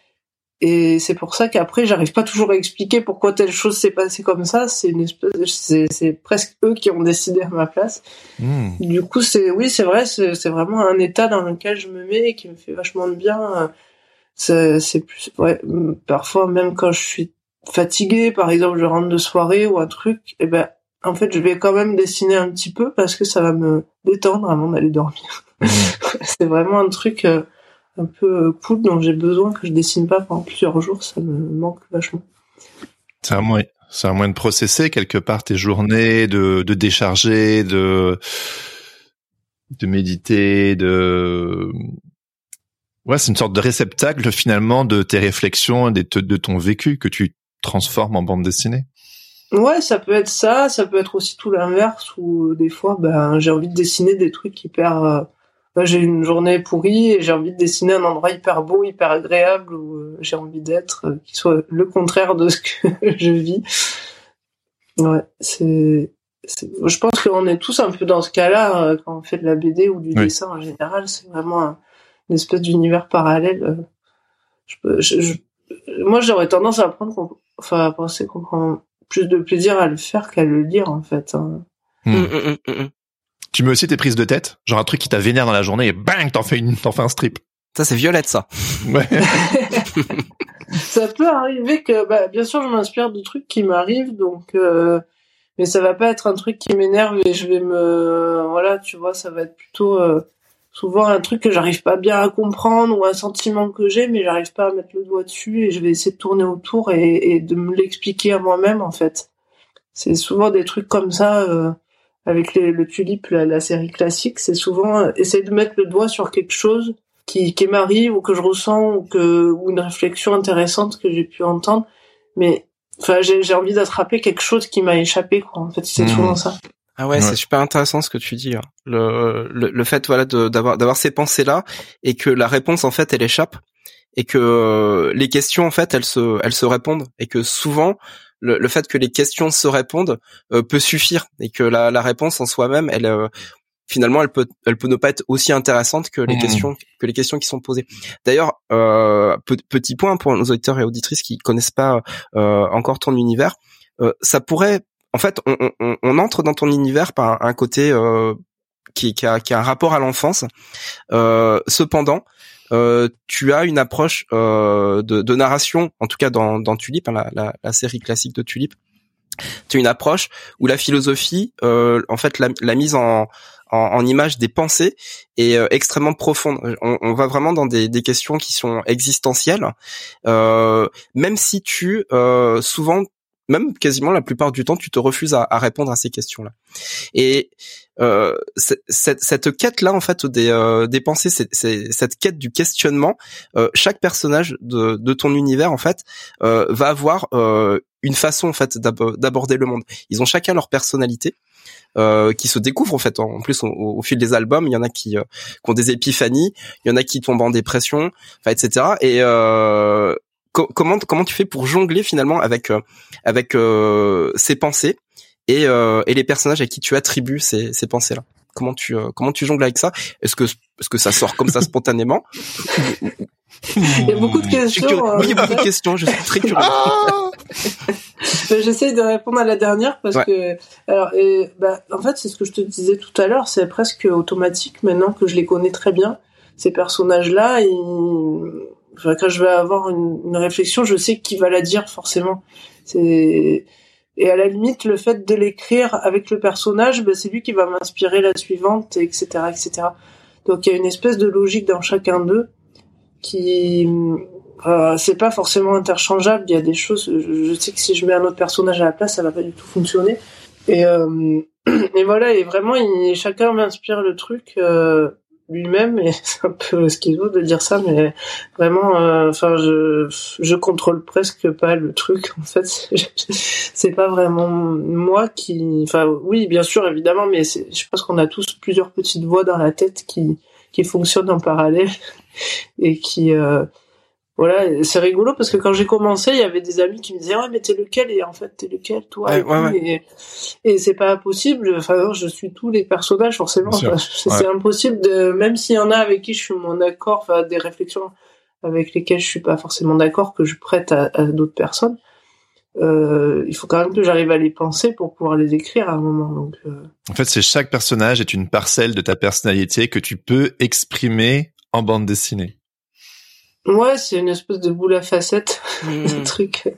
Et c'est pour ça qu'après, j'arrive pas toujours à expliquer pourquoi telle chose s'est passée comme ça. C'est une espèce de, c'est, c'est presque eux qui ont décidé à ma place. Mmh. Du coup, c'est, oui, c'est vrai, c'est, c'est vraiment un état dans lequel je me mets et qui me fait vachement de bien. C'est, c'est plus, ouais, parfois, même quand je suis fatiguée, par exemple, je rentre de soirée ou un truc, et ben, en fait, je vais quand même dessiner un petit peu parce que ça va me détendre avant d'aller dormir. Mmh. C'est vraiment un truc, euh, un peu cool dont j'ai besoin que je dessine pas pendant plusieurs jours, ça me manque vachement. C'est un moyen, c'est un moyen de processer quelque part tes journées, de, de décharger, de, de méditer, de, ouais, c'est une sorte de réceptacle finalement de tes réflexions, de, de ton vécu que tu transformes en bande dessinée. Ouais, ça peut être ça, ça peut être aussi tout l'inverse où des fois, ben, j'ai envie de dessiner des trucs hyper, euh, j'ai une journée pourrie et j'ai envie de dessiner un endroit hyper beau, hyper agréable où euh, j'ai envie d'être, euh, qui soit le contraire de ce que je vis. Ouais, c'est, c'est, je pense qu'on est tous un peu dans ce cas-là euh, quand on fait de la B D ou du oui. dessin en général. C'est vraiment un, une espèce d'univers parallèle. Euh, je, je, je, moi, j'aurais tendance à prendre, enfin, à penser qu'on prend plus de plaisir à le faire qu'à le lire en fait. Hein. Hmm. Mm, mm, mm, mm. Tu mets aussi tes prises de tête, genre un truc qui t'a vénère dans la journée et bang, t'en fais une, t'en fais un strip. Ça, c'est Violette, ça. Ouais. Ça peut arriver que, bah, bien sûr, je m'inspire de trucs qui m'arrivent, donc, euh, mais ça va pas être un truc qui m'énerve et je vais me, voilà, tu vois, ça va être plutôt euh, souvent un truc que j'arrive pas bien à comprendre ou un sentiment que j'ai, mais j'arrive pas à mettre le doigt dessus et je vais essayer de tourner autour et, et de me l'expliquer à moi-même, en fait. C'est souvent des trucs comme ça. Euh, avec les, le Tulipe, la, la série classique, c'est souvent euh, essayer de mettre le doigt sur quelque chose qui, qui m'arrive ou que je ressens ou que ou une réflexion intéressante que j'ai pu entendre, mais enfin j'ai, j'ai envie d'attraper quelque chose qui m'a échappé, quoi. En fait, c'est mmh. souvent ça. Ah ouais, ouais, c'est super intéressant ce que tu dis. Hein. Le, le le fait voilà de d'avoir d'avoir ces pensées là et que la réponse en fait elle échappe et que les questions en fait elles se elles se répondent et que souvent Le, le fait que les questions se répondent euh, peut suffire et que la, la réponse en soi-même, elle euh, finalement, elle peut, elle peut ne pas être aussi intéressante que les mmh. questions, que les questions qui sont posées. D'ailleurs, euh, pe- petit point pour nos auditeurs et auditrices qui connaissent pas euh, encore ton univers, euh, ça pourrait, en fait, on, on, on entre dans ton univers par un côté euh, qui, qui, a, qui a un rapport à l'enfance. Euh, cependant. Euh, tu as une approche euh, de, de narration, en tout cas dans, dans Tulipe, hein, la, la, la série classique de Tulipe. Tu as une approche où la philosophie, euh, en fait, la, la mise en, en, en image des pensées est euh, extrêmement profonde. On, on va vraiment dans des, des questions qui sont existentielles, euh, même si tu, euh, souvent, même quasiment la plupart du temps, tu te refuses à, à répondre à ces questions-là. Et euh, cette, cette quête-là, en fait, des, euh, des pensées, c'est, c'est, cette quête du questionnement, euh, chaque personnage de, de ton univers, en fait, euh, va avoir euh, une façon, en fait, d'ab- d'aborder le monde. Ils ont chacun leur personnalité. Euh, qui se découvrent en fait en plus au, au fil des albums. Il y en a qui, euh, qui ont des épiphanies, il y en a qui tombent en dépression, enfin et cetera. Et euh, co- comment comment tu fais pour jongler finalement avec euh, avec euh, ces pensées et euh, et les personnages à qui tu attribues ces ces pensées là? Comment tu euh, comment tu jongles avec ça? Est-ce que est-ce que ça sort comme ça spontanément? Il y a beaucoup de questions. Euh, oui, il y a beaucoup de questions. Je suis très curieux. J'essaye de répondre à la dernière parce ouais. que, alors, et, bah, en fait, c'est ce que je te disais tout à l'heure, c'est presque automatique maintenant que je les connais très bien. Ces personnages-là, ils, enfin, quand je vais avoir une, une réflexion, je sais qui va la dire forcément. C'est, et à la limite, le fait de l'écrire avec le personnage, bah, c'est lui qui va m'inspirer la suivante, et cetera, et cetera. Donc, il y a une espèce de logique dans chacun d'eux qui, euh, c'est pas forcément interchangeable. Il y a des choses, je, je sais que si je mets un autre personnage à la place, ça va pas du tout fonctionner. Et, euh, et voilà, et vraiment, il, chacun m'inspire le truc euh, lui-même, et c'est un peu schizo de dire ça, mais vraiment, enfin, euh, je, je contrôle presque pas le truc. En fait, c'est, c'est pas vraiment moi qui, enfin, oui, bien sûr, évidemment, mais c'est, je pense qu'on a tous plusieurs petites voix dans la tête qui qui fonctionnent en parallèle et qui euh, voilà, c'est rigolo parce que quand j'ai commencé, il y avait des amis qui me disaient ouais mais t'es lequel, et en fait t'es lequel toi, ouais, et, ouais, ouais. et, et c'est pas possible, enfin non, je suis tous les personnages forcément, enfin, c'est ouais. impossible de, même s'il y en a avec qui je suis mon accord, enfin des réflexions avec lesquelles je suis pas forcément d'accord que je prête à, à d'autres personnes. Euh, il faut quand même que j'arrive à les penser pour pouvoir les écrire à un moment. Donc, euh... en fait, c'est chaque personnage est une parcelle de ta personnalité que tu peux exprimer en bande dessinée. Ouais, c'est une espèce de boule à facettes, mmh. ce truc.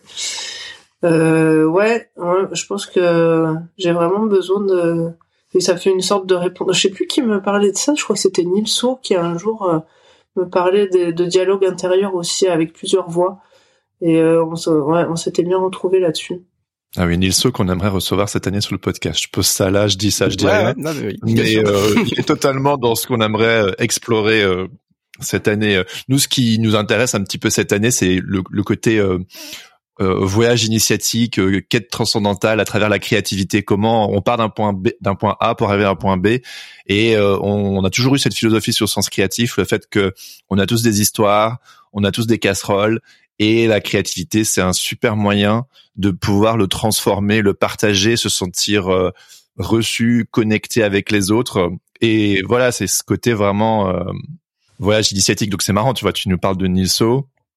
Euh, ouais, ouais, je pense que j'ai vraiment besoin de. Et ça fait une sorte de réponse. Je sais plus qui me parlait de ça. Je crois que c'était Nilso qui un jour euh, me parlait de, de dialogue intérieur aussi avec plusieurs voix. Et euh, on, ouais, on s'était bien retrouvés là-dessus. Ah oui, Nilso qu'on aimerait recevoir cette année sur le podcast. Je pose ça là, je dis ça, je dis ouais, rien. Ouais, non, mais oui, mais euh, il est totalement dans ce qu'on aimerait euh, explorer euh, cette année. Nous, ce qui nous intéresse un petit peu cette année, c'est le, le côté euh, euh, voyage initiatique, euh, quête transcendantale à travers la créativité. Comment on part d'un point B, d'un point A pour arriver à un point B. Et euh, on, on a toujours eu cette philosophie sur le sens créatif, le fait que on a tous des histoires, on a tous des casseroles. Et la créativité, c'est un super moyen de pouvoir le transformer, le partager, se sentir euh, reçu, connecté avec les autres. Et voilà, c'est ce côté vraiment euh, voyage initiatique. Donc c'est marrant, tu vois, tu nous parles de Nilso.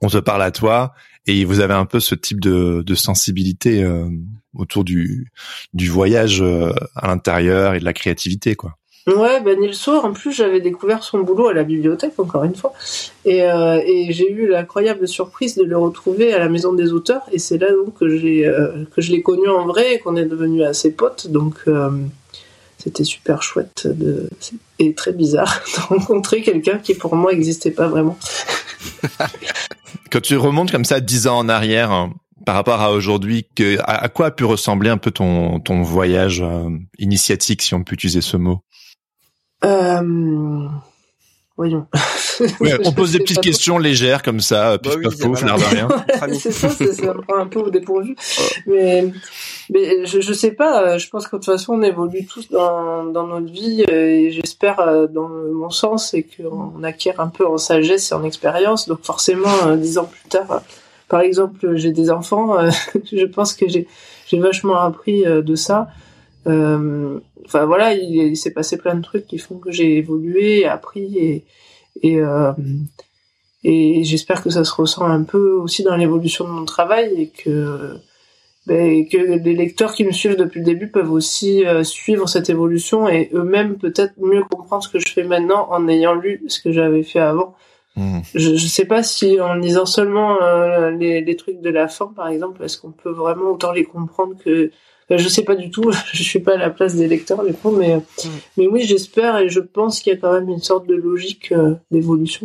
on te parle à toi et vous avez un peu ce type de, de sensibilité euh, autour du, du voyage euh, à l'intérieur et de la créativité, quoi. Ouais, ben Neil Soar, en plus, j'avais découvert son boulot à la bibliothèque, encore une fois, et, euh, et j'ai eu l'incroyable surprise de le retrouver à la Maison des Auteurs, et c'est là donc que j'ai euh, que je l'ai connu en vrai et qu'on est devenus assez potes, donc euh, c'était super chouette de, et très bizarre de rencontrer quelqu'un qui pour moi n'existait pas vraiment. Quand tu remontes comme ça dix ans en arrière, hein, par rapport à aujourd'hui, que, à, à quoi a pu ressembler un peu ton, ton voyage euh, initiatique, si on peut utiliser ce mot? Euh... Voyons. Ouais, on pose des petites questions trop. légères comme ça, puis bah oui, pas faux, l'air de rien. Ouais, c'est ça, c'est, ça me prend un peu au dépourvu. Mais, mais je, je sais pas, je pense que de toute façon on évolue tous dans, dans notre vie et j'espère dans mon sens c'est qu'on acquiert un peu en sagesse et en expérience. Donc forcément, dix ans plus tard, par exemple, j'ai des enfants, je pense que j'ai, j'ai vachement appris de ça. Euh, enfin voilà, il, il s'est passé plein de trucs qui font que j'ai évolué, appris et et, euh, et j'espère que ça se ressent un peu aussi dans l'évolution de mon travail et que ben, que les lecteurs qui me suivent depuis le début peuvent aussi euh, suivre cette évolution et eux-mêmes peut-être mieux comprendre ce que je fais maintenant en ayant lu ce que j'avais fait avant. Mmh. Je, je sais pas si en lisant seulement euh, les, les trucs de la fin par exemple, est-ce qu'on peut vraiment autant les comprendre que je sais pas du tout, je suis pas à la place des lecteurs du coup, mais mmh. mais oui, j'espère et je pense qu'il y a quand même une sorte de logique euh, d'évolution.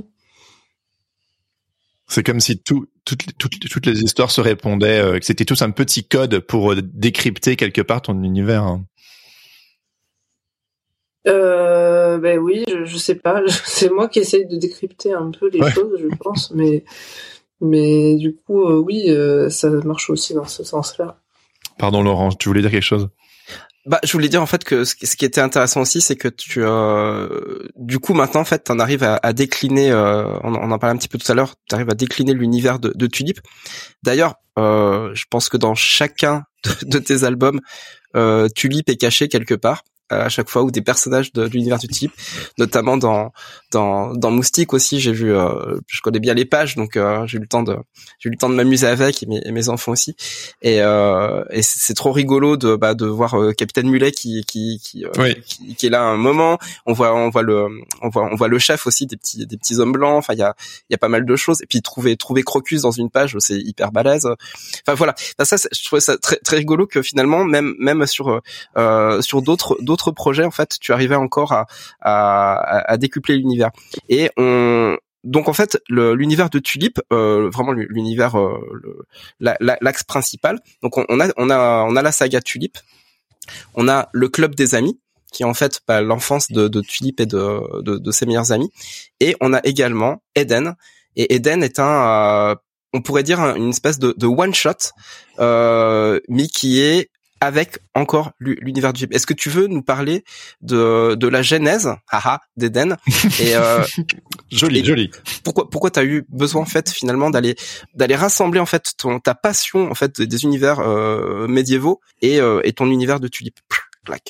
C'est comme si tout, toutes, toutes, toutes les histoires se répondaient, euh, que c'était tous un petit code pour euh, décrypter quelque part ton univers. Hein. Euh, ben oui, je, je sais pas, c'est moi qui essaye de décrypter un peu les ouais. choses, je pense, mais mais du coup, euh, oui, euh, ça marche aussi dans ce sens-là. Pardon Laurent, tu voulais dire quelque chose? Bah, je voulais dire en fait que ce qui était intéressant aussi, c'est que tu, euh, du coup maintenant en fait, t'en arrives à, à décliner. Euh, on, on en parlait un petit peu tout à l'heure. T'arrives à décliner l'univers de, de Tulip. D'ailleurs, euh, je pense que dans chacun de, de tes albums, euh, Tulip est caché quelque part. À chaque fois, ou des personnages de, de l'univers du type, notamment dans dans dans Moustique aussi, j'ai vu, euh, je connais bien les pages, donc euh, j'ai eu le temps de j'ai eu le temps de m'amuser avec et mes, et mes enfants aussi, et euh, et c'est, c'est trop rigolo de bah de voir euh, Capitaine Mulet qui qui qui, euh, oui. qui qui est là à un moment. On voit on voit le on voit on voit le chef aussi, des petits des petits hommes blancs. Enfin il y a il y a pas mal de choses. Et puis trouver trouver Crocus dans une page, c'est hyper balèze. Enfin voilà, enfin, ça c'est, je trouvais ça très très rigolo que finalement même même sur euh, sur d'autres d'autres D'autres projets en fait tu arrivais encore à à, à décupler l'univers et on donc en fait le, l'univers de Tulip euh, vraiment l'univers euh, le, la, la, l'axe principal donc on, on a on a on a la saga Tulip, on a le club des amis qui est en fait bah, l'enfance de, de Tulip et de, de de ses meilleurs amis, et on a également Eden, et Eden est un euh, on pourrait dire un, une espèce de, de one shot euh, mais qui est avec encore l'univers du... Est-ce que tu veux nous parler de de la genèse, haha, d'Eden et euh, joli, et joli. Pourquoi pourquoi t'as eu besoin en fait finalement d'aller d'aller rassembler en fait ton ta passion en fait des univers euh, médiévaux et euh, et ton univers de Tulip. Clac.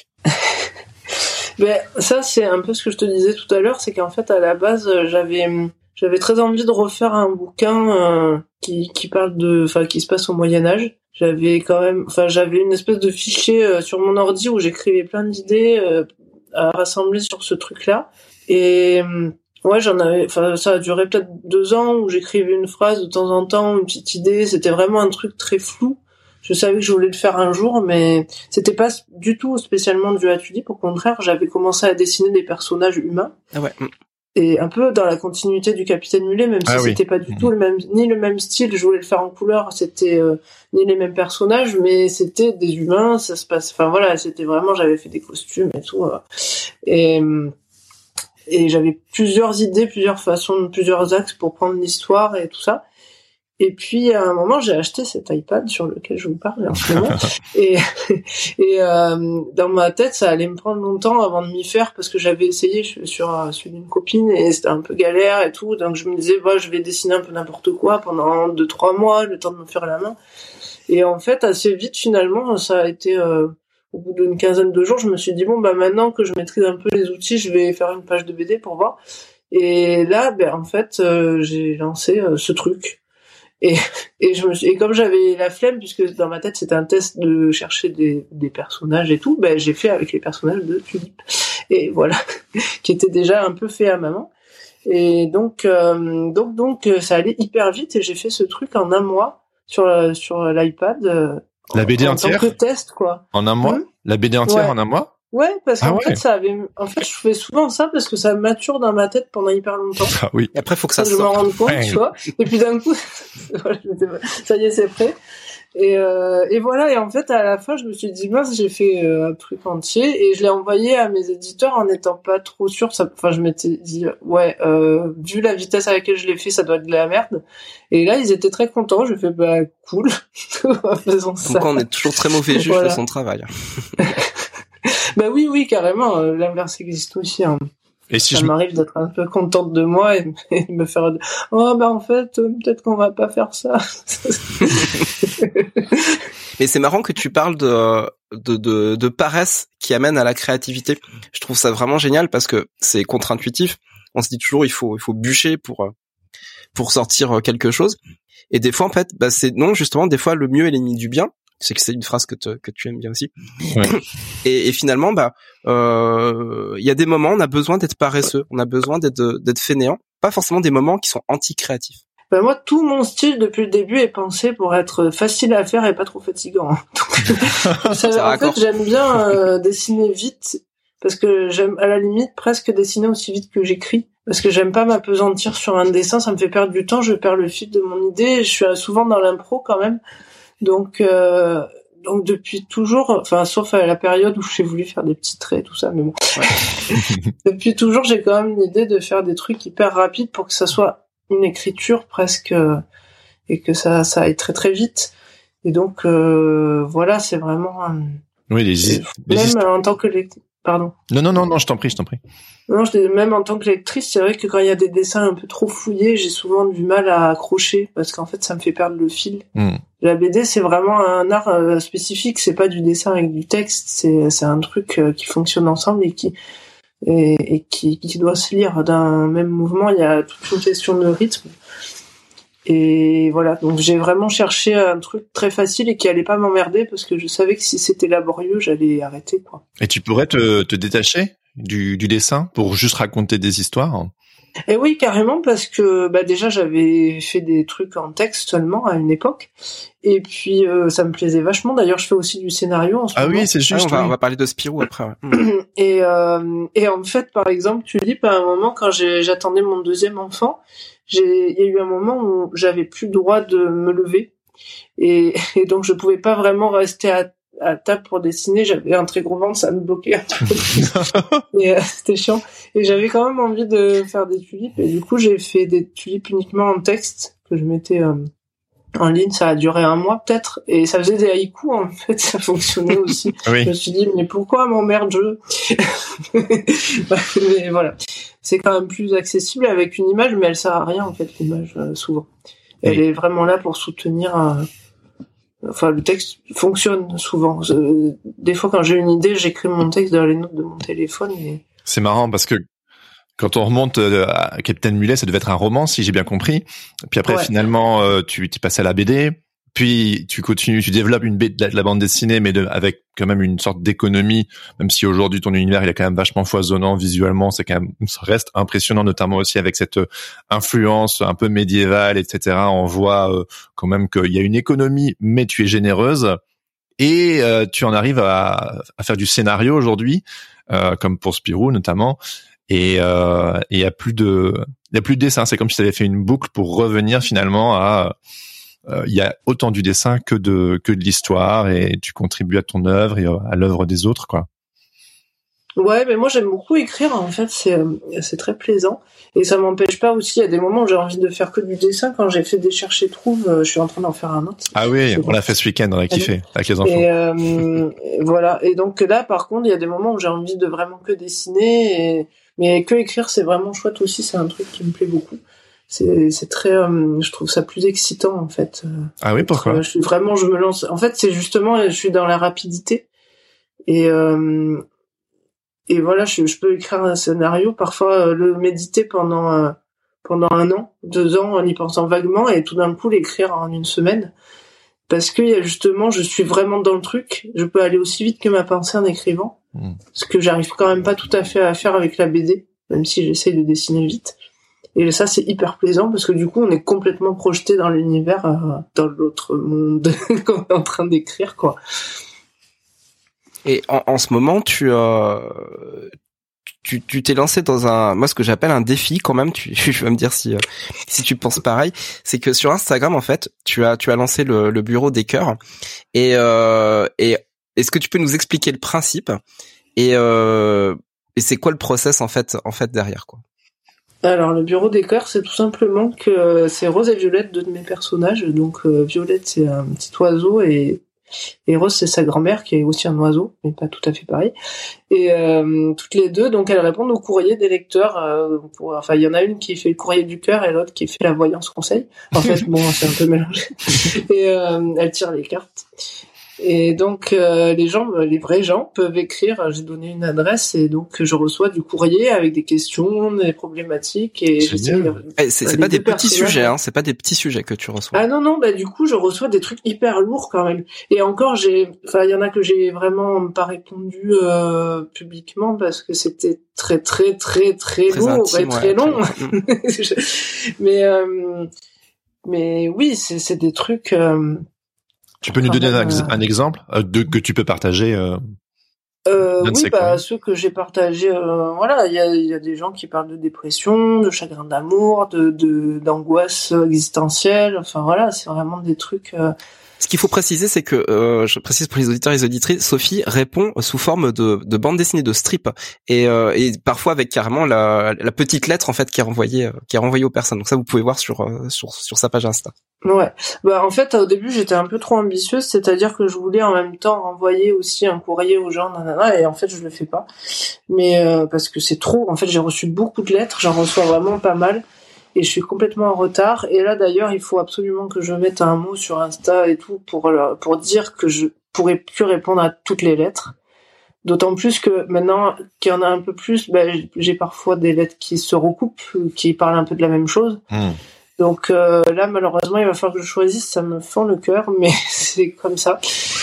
Ben ça c'est un peu ce que je te disais tout à l'heure, c'est qu'en fait à la base j'avais j'avais très envie de refaire un bouquin euh, qui qui parle de enfin qui se passe au Moyen-Âge. J'avais quand même, enfin, j'avais une espèce de fichier euh, sur mon ordi où j'écrivais plein d'idées euh, à rassembler sur ce truc-là. Et euh, ouais, j'en avais, enfin, ça a duré peut-être deux ans où j'écrivais une phrase de temps en temps, une petite idée. C'était vraiment un truc très flou. Je savais que je voulais le faire un jour, mais c'était pas du tout spécialement dû à Tulip. Au contraire, j'avais commencé à dessiner des personnages humains. Ah ouais. Et un peu dans la continuité du Capitaine Mulet, même si ah oui. c'était pas du tout le même, ni le même style, je voulais le faire en couleur, c'était euh, ni les mêmes personnages, mais c'était des humains, ça se passe, enfin voilà, c'était vraiment, j'avais fait des costumes et tout, euh, et et j'avais plusieurs idées, plusieurs façons, plusieurs axes pour prendre l'histoire et tout ça. Et puis à un moment j'ai acheté cet iPad sur lequel je vous parle en ce moment et et euh, dans ma tête ça allait me prendre longtemps avant de m'y faire parce que j'avais essayé sur celui d'une copine et c'était un peu galère et tout, donc je me disais bah je vais dessiner un peu n'importe quoi pendant deux trois mois le temps de me faire la main, et en fait assez vite finalement ça a été euh, au bout d'une quinzaine de jours je me suis dit bon bah maintenant que je maîtrise un peu les outils je vais faire une page de B D pour voir, et là ben en fait euh, j'ai lancé euh, ce truc. Et, et je me suis, et comme j'avais la flemme, puisque dans ma tête c'était un test de chercher des, des personnages et tout, ben j'ai fait avec les personnages de Tulip. Et voilà, qui était déjà un peu fait à maman. Et donc, euh, donc, donc, ça allait hyper vite et j'ai fait ce truc en un mois sur sur l'iPad. Euh, la B D en, entière. En tant que test, quoi. En un mois. Mmh. La B D entière ouais. en un mois. Ouais, parce qu'en ah ouais. fait, ça avait, en fait, je fais souvent ça parce que ça mature dans ma tête pendant hyper longtemps. Ah oui. Et après, faut que ça, ça sorte. Je m'en rends compte, ouais. tu vois. Et puis d'un coup, voilà, ça y est, c'est prêt. Et, euh, et voilà. Et en fait, à la fin, je me suis dit, mince, j'ai fait euh, un truc entier et je l'ai envoyé à mes éditeurs en n'étant pas trop sûre. Ça, enfin, je m'étais dit, ouais, euh, vu la vitesse à laquelle je l'ai fait, ça doit être de la merde. Et là, ils étaient très contents. Je fais, bah, cool. Faisons ça. Donc, on est toujours très mauvais juge voilà. de son travail. Bah oui, oui, carrément. L'inverse existe aussi. Hein. Et si ça je m'arrive d'être un peu contente de moi et, et de me faire oh bah en fait euh, peut-être qu'on va pas faire ça. Mais c'est marrant que tu parles de, de de de paresse qui amène à la créativité. Je trouve ça vraiment génial parce que c'est contre-intuitif. On se dit toujours il faut il faut bûcher pour pour sortir quelque chose. Et des fois en fait bah c'est non justement des fois le mieux est l'ennemi du bien. C'est que c'est une phrase que te, que tu aimes bien aussi. Ouais. Et, et finalement, bah, euh, il y a des moments, on a besoin d'être paresseux, on a besoin d'être, d'être fainéant. Pas forcément des moments qui sont anti-créatifs. Ben moi, tout mon style depuis le début est pensé pour être facile à faire et pas trop fatigant. Donc, ça, en fait, j'aime bien euh, dessiner vite parce que j'aime à la limite presque dessiner aussi vite que j'écris. Parce que j'aime pas m'apesantir sur un dessin, ça me fait perdre du temps, je perds le fil de mon idée. Je suis souvent dans l'impro quand même. Donc, euh, donc depuis toujours, enfin, sauf à la période où j'ai voulu faire des petits traits, tout ça, mais bon. Ouais. Depuis toujours, j'ai quand même l'idée de faire des trucs hyper rapides pour que ça soit une écriture presque, euh, et que ça, ça aille très très vite. Et donc, euh, voilà, c'est vraiment un... Oui, les, les même hist- en tant que lectrice. Pardon. Non, non, non, non, je t'en prie, je t'en prie. Non, je dis, même en tant que lectrice, c'est vrai que quand il y a des dessins un peu trop fouillés, j'ai souvent du mal à accrocher parce qu'en fait, ça me fait perdre le fil. Mm. La B D, c'est vraiment un art euh, spécifique. C'est pas du dessin avec du texte. C'est, c'est un truc euh, qui fonctionne ensemble et qui et, et qui, qui doit se lire d'un même mouvement. Il y a toute une question de rythme. Et voilà. Donc, j'ai vraiment cherché un truc très facile et qui allait pas m'emmerder parce que je savais que si c'était laborieux, j'allais arrêter, quoi. Et tu pourrais te, te détacher du, du dessin pour juste raconter des histoires? Et oui, carrément, parce que bah déjà j'avais fait des trucs en texte seulement à une époque, et puis euh, ça me plaisait vachement. D'ailleurs, je fais aussi du scénario en ce ah moment. Ah oui, c'est juste. Ah, on, va, oui. on va parler de Spirou après. Ouais. et euh, et en fait, par exemple, Tulip, à un moment quand j'ai, j'attendais mon deuxième enfant, j'ai il y a eu un moment où j'avais plus le droit de me lever, et, et donc je pouvais pas vraiment rester à à table pour dessiner, j'avais un très gros ventre, ça me bloquait un peu plus. Et euh, c'était chiant. Et j'avais quand même envie de faire des tulipes, et du coup j'ai fait des tulipes uniquement en texte que je mettais euh, en ligne. Ça a duré un mois peut-être, et ça faisait des haïkus en fait, ça fonctionnait aussi. Oui. Je me suis dit mais pourquoi m'emmerde-je? Mais voilà, c'est quand même plus accessible avec une image, mais elle sert à rien en fait l'image euh, souvent. Elle oui. est vraiment là pour soutenir. Euh, Enfin, le texte fonctionne souvent. Je, des fois, quand j'ai une idée, j'écris mon texte dans les notes de mon téléphone. Et... C'est marrant parce que quand on remonte à Captain Mulet, ça devait être un roman, si j'ai bien compris. Puis après, ouais. finalement, euh, tu tu passes à la B D. Puis tu continues, tu développes une B D, de la, de la bande dessinée, mais de, avec quand même une sorte d'économie. Même si aujourd'hui ton univers il est quand même vachement foisonnant visuellement, c'est quand même, ça reste impressionnant, notamment aussi avec cette influence un peu médiévale, et cetera. On voit euh, quand même qu'il y a une économie, mais tu es généreuse et euh, tu en arrives à, à faire du scénario aujourd'hui, euh, comme pour Spirou notamment. Et euh, il y a plus de, il y a plus de dessin. C'est comme si tu avais fait une boucle pour revenir finalement à il euh, y a autant du dessin que de que de l'histoire, et tu contribues à ton œuvre et à l'œuvre des autres, quoi. Ouais, mais moi j'aime beaucoup écrire. En fait, c'est c'est très plaisant, et ça m'empêche pas aussi. Il y a des moments où j'ai envie de faire que du dessin. Quand j'ai fait des cherches et trouves, je suis en train d'en faire un autre. Ah oui, on bon. l'a fait ce week-end, on a kiffé avec les enfants. Et euh, voilà. Et donc là, par contre, il y a des moments où j'ai envie de vraiment que dessiner, et mais que écrire, c'est vraiment chouette aussi. C'est un truc qui me plaît beaucoup. C'est, c'est très, euh, je trouve ça plus excitant en fait. Ah oui, pourquoi? Euh, je suis vraiment, je me lance. En fait, c'est justement, je suis dans la rapidité, et euh, et voilà, je, je peux écrire un scénario, parfois euh, le méditer pendant euh, pendant un an, deux ans, en y pensant vaguement, et tout d'un coup l'écrire en une semaine. Parce que, il y a justement, je suis vraiment dans le truc, je peux aller aussi vite que ma pensée en écrivant. Mmh. Ce que j'arrive quand même pas tout à fait à faire avec la B D, même si j'essaye de dessiner vite. Et ça, c'est hyper plaisant, parce que du coup, on est complètement projeté dans l'univers, euh, dans l'autre monde qu'on est en train d'écrire, quoi. Et en, en ce moment, tu, euh, tu, tu t'es lancé dans un, moi, ce que j'appelle un défi, quand même, tu, je vais me dire si, euh, si tu penses pareil. C'est que sur Instagram, en fait, tu as, tu as lancé le, le bureau des cœurs. Et, euh, et, est-ce que tu peux nous expliquer le principe? Et, euh, et c'est quoi le process, en fait, en fait, derrière, quoi? Alors, le bureau des cœurs, c'est tout simplement que c'est Rose et Violette, deux de mes personnages. Donc, euh, Violette, c'est un petit oiseau, et Et Rose, c'est sa grand-mère, qui est aussi un oiseau, mais pas tout à fait pareil. Et euh, toutes les deux, donc elles répondent au courrier des lecteurs. Euh, pour, enfin, il y en a une qui fait le courrier du cœur et l'autre qui fait la voyance conseil. En fait, bon, c'est un peu mélangé. Et euh, elle tire les cartes. Et donc euh, les gens, les vrais gens peuvent écrire. J'ai donné une adresse et donc je reçois du courrier avec des questions, des problématiques et c'est, c'est, c'est pas des petits sujets, hein. C'est pas des petits sujets que tu reçois. Ah non non, bah du coup je reçois des trucs hyper lourds quand même. Et encore j'ai, enfin il y en a que j'ai vraiment pas répondu euh, publiquement parce que c'était très très très très, très lourd intime, et très ouais, long. Très... mais euh, mais oui c'est c'est des trucs. Euh, Tu peux nous donner un, euh... un exemple de que tu peux partager euh, euh Oui, bah ceux que j'ai partagés, euh, voilà, il y a, y a des gens qui parlent de dépression, de chagrin d'amour, de, de d'angoisse existentielle. Enfin voilà, c'est vraiment des trucs. Euh... Ce qu'il faut préciser, c'est que, euh, je précise pour les auditeurs et les auditrices, Sophie répond sous forme de, de bande dessinée, de strip, et, euh, et parfois avec carrément la, la petite lettre en fait qui est renvoyée, qui est renvoyée aux personnes. Donc ça, vous pouvez voir sur sur sur sa page Insta. Ouais. Bah en fait, au début, j'étais un peu trop ambitieuse, c'est-à-dire que je voulais en même temps renvoyer aussi un courrier aux gens, nanana, et en fait, je le fais pas. Mais euh, parce que c'est trop. En fait, j'ai reçu beaucoup de lettres, j'en reçois vraiment pas mal. Et je suis complètement en retard. Et là, d'ailleurs, il faut absolument que je mette un mot sur Insta et tout pour pour dire que je pourrais plus répondre à toutes les lettres. D'autant plus que maintenant qu'il y en a un peu plus, ben, j'ai parfois des lettres qui se recoupent, qui parlent un peu de la même chose. Mmh. Donc euh, là, malheureusement, il va falloir que je choisisse. Ça me fend le cœur, mais c'est comme ça.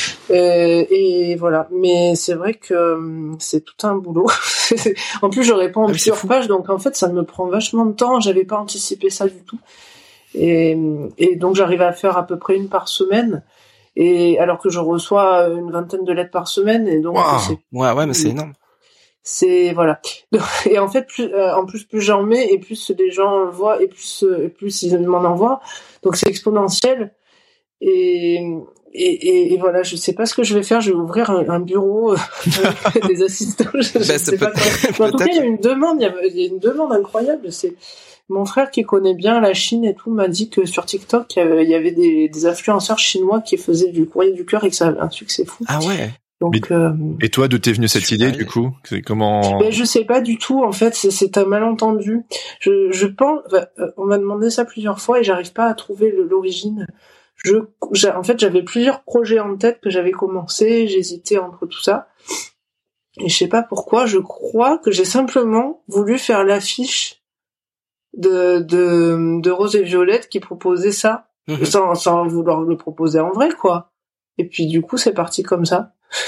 Euh, et voilà. Mais c'est vrai que c'est tout un boulot. En plus, je réponds en ah, plusieurs pages, donc en fait, ça me prend vachement de temps. J'avais pas anticipé ça du tout. Et, et donc, j'arrive à faire à peu près une par semaine. Et alors que je reçois une vingtaine de lettres par semaine, et donc wow. c'est ouais, ouais, mais c'est énorme. C'est voilà. Et en fait, plus, euh, en plus, plus j'en mets, et plus les gens le voient, et plus, et plus ils m'en envoient. Donc c'est exponentiel. Et, et, et, et voilà, je sais pas ce que je vais faire. Je vais ouvrir un, un bureau avec des assistants. Je, je ben, sais pas quoi. En tout cas, il y a une demande. Il y a, il y a une demande incroyable. C'est mon frère qui connaît bien la Chine et tout m'a dit que sur TikTok, il y avait, il y avait des, des influenceurs chinois qui faisaient du courrier du cœur et que ça avait un succès fou. Ah ouais. Donc, Mais, euh, et toi, d'où t'es venue cette idée, du coup? C'est comment? Ben, je sais pas du tout, en fait, c'est, c'est un malentendu. Je, je pense, enfin, on m'a demandé ça plusieurs fois et j'arrive pas à trouver le, l'origine. Je, en fait, j'avais plusieurs projets en tête que j'avais commencé, j'hésitais entre tout ça. Et je sais pas pourquoi, je crois que j'ai simplement voulu faire l'affiche de, de, de Rose et Violette qui proposait ça, mmh. sans, sans vouloir le proposer en vrai, quoi. Et puis, du coup, c'est parti comme ça.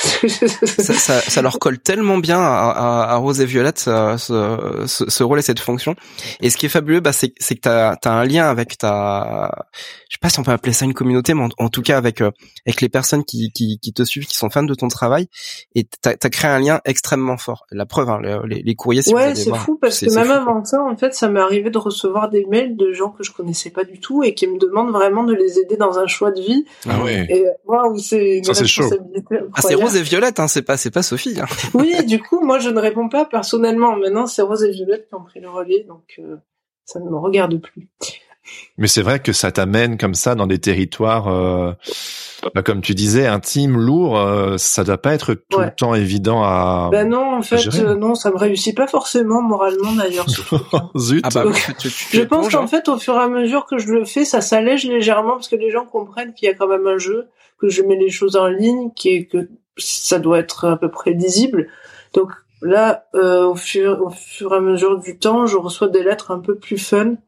ça, ça, ça leur colle tellement bien à, à, à Rose et Violette ce, ce, ce rôle et cette fonction. Et ce qui est fabuleux, bah, c'est, c'est que t'as, t'as un lien avec ta, je sais pas si on peut appeler ça une communauté, mais en, en tout cas avec avec les personnes qui, qui qui te suivent, qui sont fans de ton travail. Et t'as, t'as créé un lien extrêmement fort. La preuve, hein, les, les courriers. Si ouais, vous allez c'est voir, fou parce c'est, que c'est même fou, avant ça, en fait, ça m'est arrivé de recevoir des mails de gens que je connaissais pas du tout et qui me demandent vraiment de les aider dans un choix de vie. Ah ouais. Et waouh, c'est une ça, responsabilité incroyable. Ah, c'est Rose et Violette, hein, c'est pas c'est pas Sophie. Hein. Oui, du coup, moi, je ne réponds pas personnellement. Maintenant, c'est Rose et Violette qui ont pris le relais, donc euh, ça ne me regarde plus. Mais c'est vrai que ça t'amène comme ça dans des territoires, euh, bah, comme tu disais, intimes, lourds. Euh, ça doit pas être tout ouais. le temps évident à. Ben non, en fait, euh, non, ça me réussit pas forcément moralement d'ailleurs. Zut. Ah bah, donc, tu, tu, tu je pense qu'en fait, au fur et à mesure que je le fais, ça s'allège légèrement parce que les gens comprennent qu'il y a quand même un jeu, que je mets les choses en ligne, qui est que ça doit être à peu près lisible. Donc là, euh, au fur, au fur et à mesure du temps, je reçois des lettres un peu plus fun.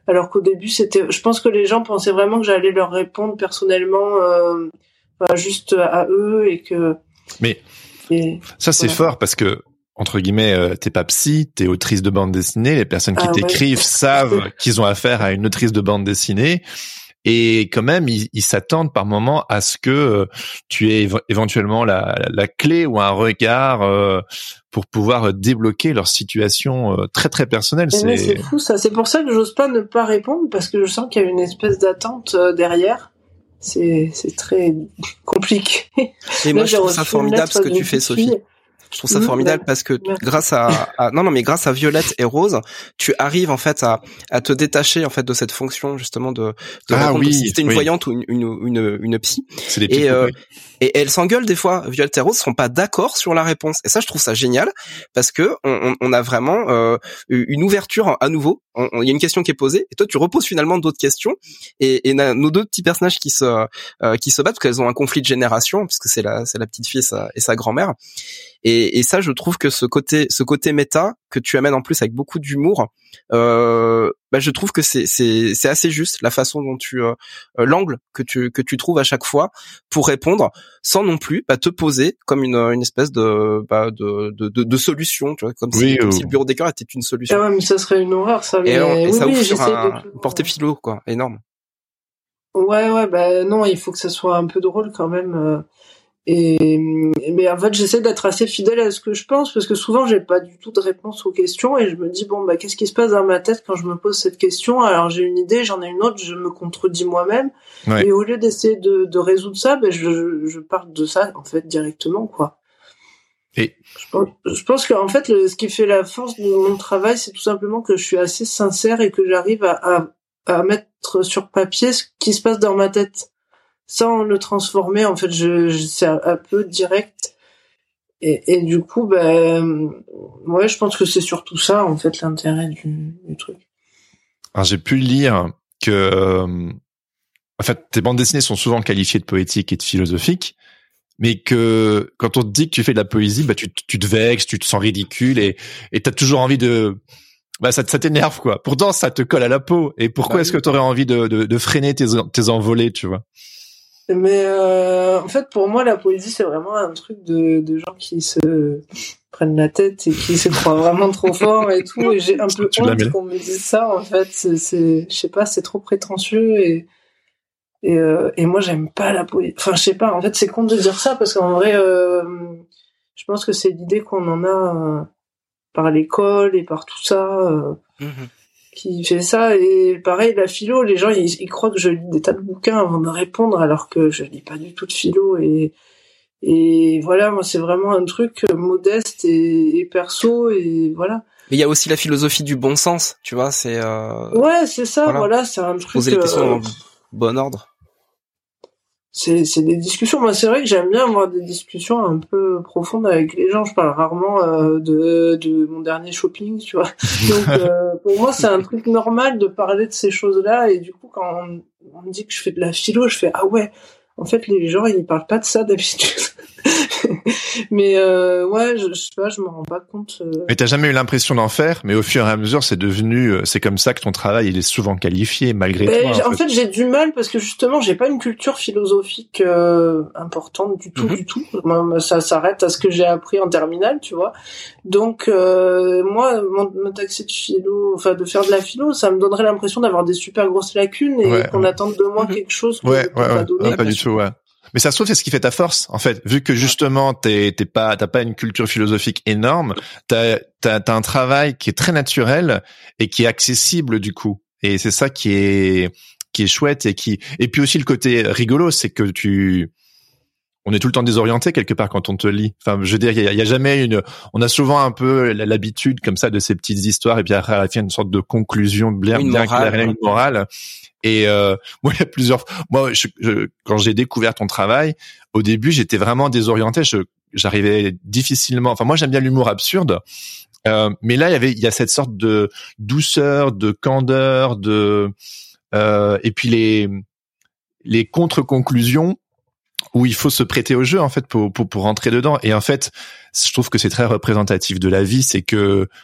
Alors qu'au début, c'était, je pense que les gens pensaient vraiment que j'allais leur répondre personnellement, euh, enfin, juste à eux et que. Mais et, ça, c'est voilà. fort parce que, entre guillemets, euh, t'es pas psy, t'es autrice de bande dessinée. Les personnes qui Ah, t'écrivent ouais. savent qu'ils ont affaire à une autrice de bande dessinée. Et quand même, ils, ils s'attendent par moment à ce que euh, tu aies év- éventuellement la, la, la clé ou un regard euh, pour pouvoir débloquer leur situation euh, très très personnelle. Mais, C'est... mais c'est fou ça. C'est pour ça que j'ose pas ne pas répondre parce que je sens qu'il y a une espèce d'attente euh, derrière. C'est c'est très compliqué. Et moi, Là, je trouve ça reçu une formidable lettre ce que d'une tu fais, petite Sophie. fille. Je trouve ça Mmh, formidable bah, parce que merci. grâce à, à non non mais grâce à Violette et Rose, tu arrives en fait à à te détacher en fait de cette fonction justement de de Ah répondre oui, comme si c'était une oui. voyante ou une une une, une psy. C'est des petites Et euh, poupées. et elles s'engueulent des fois. Violette et Rose sont pas d'accord sur la réponse. Et ça, je trouve ça génial parce que on, on a vraiment euh, une ouverture à nouveau. Il y a une question qui est posée et toi tu reposes finalement d'autres questions. Et, et nos deux petits personnages qui se euh, qui se battent parce qu'elles ont un conflit de génération puisque c'est la c'est la petite fille et sa, et sa grand-mère. Et, et ça, je trouve que ce côté, ce côté méta que tu amènes en plus avec beaucoup d'humour, euh, bah, je trouve que c'est, c'est, c'est assez juste la façon dont tu, euh, l'angle que tu, que tu trouves à chaque fois pour répondre, sans non plus bah, te poser comme une, une espèce de, bah, de, de, de, de solution, tu vois, comme Oui, si, comme ou- si le bureau d'écart était une solution. Ah ouais, mais ça serait une horreur ça. Et, Mais alors, et oui, ça oui, ouvre sur j'essaie un de toujours- porté philo, quoi, énorme. Ouais, ouais, bah non, il faut que ça soit un peu drôle quand même. euh, Et mais en fait, j'essaie d'être assez fidèle à ce que je pense parce que souvent, j'ai pas du tout de réponse aux questions et je me dis bon bah qu'est-ce qui se passe dans ma tête quand je me pose cette question? Alors j'ai une idée, j'en ai une autre, je me contredis moi-même Ouais. et au lieu d'essayer de, de résoudre ça, ben je, je parle de ça en fait directement quoi. Et Je pense, je pense qu'en fait, le, ce qui fait la force de mon travail, c'est tout simplement que je suis assez sincère et que j'arrive à, à, à mettre sur papier ce qui se passe dans ma tête. Sans le transformer, en fait, je, je c'est un, un peu direct. Et, et du coup, ben, ouais, je pense que c'est surtout ça, en fait, l'intérêt du, du truc. alors, j'ai pu lire que, euh, en fait, tes bandes dessinées sont souvent qualifiées de poétiques et de philosophiques, mais que quand on te dit que tu fais de la poésie, bah tu, tu te vexes, tu te sens ridicule et et t'as toujours envie de, bah ça, ça t'énerve quoi. Pourtant, ça te colle à la peau. Et pourquoi Bah est-ce que t'aurais envie de, de, de freiner tes, tes envolées, tu vois? Mais euh, en fait, pour moi, la poésie, c'est vraiment un truc de, de gens qui se prennent la tête et qui se croient vraiment trop fort et tout. Et j'ai un peu Tu l'as mêlé. honte qu'on me dise ça, en fait. C'est, c'est, je sais pas, c'est trop prétentieux et et, euh, et moi, j'aime pas la poésie. Enfin, je sais pas. En fait, c'est con de dire ça parce qu'en vrai, euh, je pense que c'est l'idée qu'on en a euh, par l'école et par tout ça. Euh, Mmh. qui fait ça. Et pareil, la philo, les gens, ils, ils croient que je lis des tas de bouquins avant de répondre, alors que je lis pas du tout de philo. Et, et voilà, moi, c'est vraiment un truc modeste et, et perso, et voilà. Mais il y a aussi la philosophie du bon sens, tu vois, c'est... Euh, Ouais, c'est ça, voilà. voilà, c'est un truc... poser les questions euh, en bon ordre. c'est, c'est des discussions. Moi, c'est vrai que j'aime bien avoir des discussions un peu profondes avec les gens. Je parle rarement euh, de, de mon dernier shopping, tu vois. Donc, euh, pour moi, c'est un truc normal de parler de ces choses-là. Et du coup, quand on, on me dit que je fais de la philo, je fais « Ah ouais, en fait, les gens, ils parlent pas de ça d'habitude. » Mais euh, ouais, je, je sais pas, je me rends pas compte. Euh... Mais t'as jamais eu l'impression d'en faire, mais au fur et à mesure, c'est devenu, c'est comme ça que ton travail, il est souvent qualifié, malgré Mais toi. En, en fait, fait j'ai du mal parce que justement, j'ai pas une culture philosophique euh, importante du tout, Mm-hmm. du tout. Moi, ça s'arrête à ce que j'ai appris en terminale, tu vois. Donc euh, moi, me taxer de philo, enfin de faire de la philo, ça me donnerait l'impression d'avoir des super grosses lacunes et Ouais, qu'on ouais. attende de moi Mm-hmm. quelque chose que ouais, je peux ouais, pas ouais. donner. Non, pas du tout, ouais. Mais ça se trouve, c'est ce qui fait ta force, en fait. Vu que justement, t'es, t'es pas, t'as pas une culture philosophique énorme, t'as, t'as, t'as un travail qui est très naturel et qui est accessible, du coup. Et c'est ça qui est, qui est chouette et qui, et puis aussi le côté rigolo, c'est que tu, on est tout le temps désorienté quelque part quand on te lit. Enfin, je veux dire, il y a, il y a jamais une, on a souvent un peu l'habitude comme ça de ces petites histoires et puis après à la fin une sorte de conclusion bien, Une bien morale, claire, une morale. Et euh, moi, il y a plusieurs. Moi, je, je, quand j'ai découvert ton travail, au début, j'étais vraiment désorienté. Je, j'arrivais difficilement. Enfin, moi, j'aime bien l'humour absurde, euh, mais là, il y avait, il y a cette sorte de douceur, de candeur, de euh, et puis les les contre-conclusions où il faut se prêter au jeu en fait pour pour pour rentrer dedans. Et en fait, je trouve que c'est très représentatif de la vie. C'est que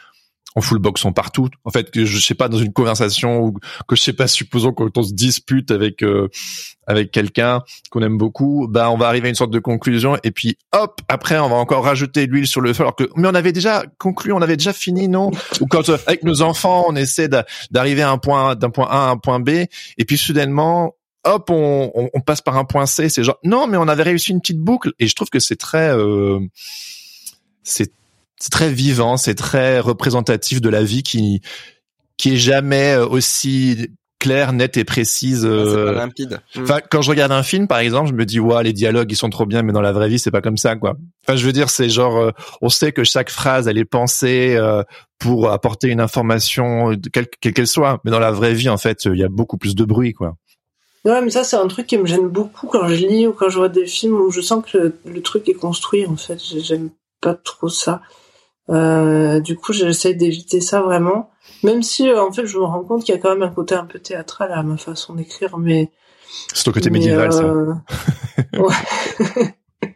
on fout le boxon partout. En fait, que je sais pas, dans une conversation ou que je sais pas, supposons quand on se dispute avec euh, avec quelqu'un qu'on aime beaucoup, bah on va arriver à une sorte de conclusion et puis hop, après on va encore rajouter de l'huile sur le feu alors que mais on avait déjà conclu, on avait déjà fini, non? Ou quand euh, avec nos enfants, on essaie d'a- d'arriver à un point d'un point A à un point B et puis soudainement hop, on, on, on passe par un point C, c'est genre non, mais on avait réussi une petite boucle et je trouve que c'est très euh, c'est c'est très vivant, c'est très représentatif de la vie qui qui est jamais aussi claire, nette et précise. Ah, c'est euh... pas limpide. Enfin, mmh. Quand je regarde un film, par exemple, je me dis ouais, les dialogues ils sont trop bien, mais dans la vraie vie c'est pas comme ça, quoi. Enfin, je veux dire, c'est genre, euh, on sait que chaque phrase elle est pensée euh, pour apporter une information, quelle quelle qu'elle soit, mais dans la vraie vie, en fait, il y a beaucoup plus de bruit, quoi. Ouais, mais ça c'est un truc qui me gêne beaucoup quand je lis ou quand je vois des films où je sens que le, le truc est construit. En fait, j'aime pas trop ça. Euh, du coup, j'essaye d'éviter ça vraiment. Même si, euh, en fait, je me rends compte qu'il y a quand même un côté un peu théâtral à ma façon d'écrire, mais... C'est ton côté mais, médiéval, euh... ça. Ouais.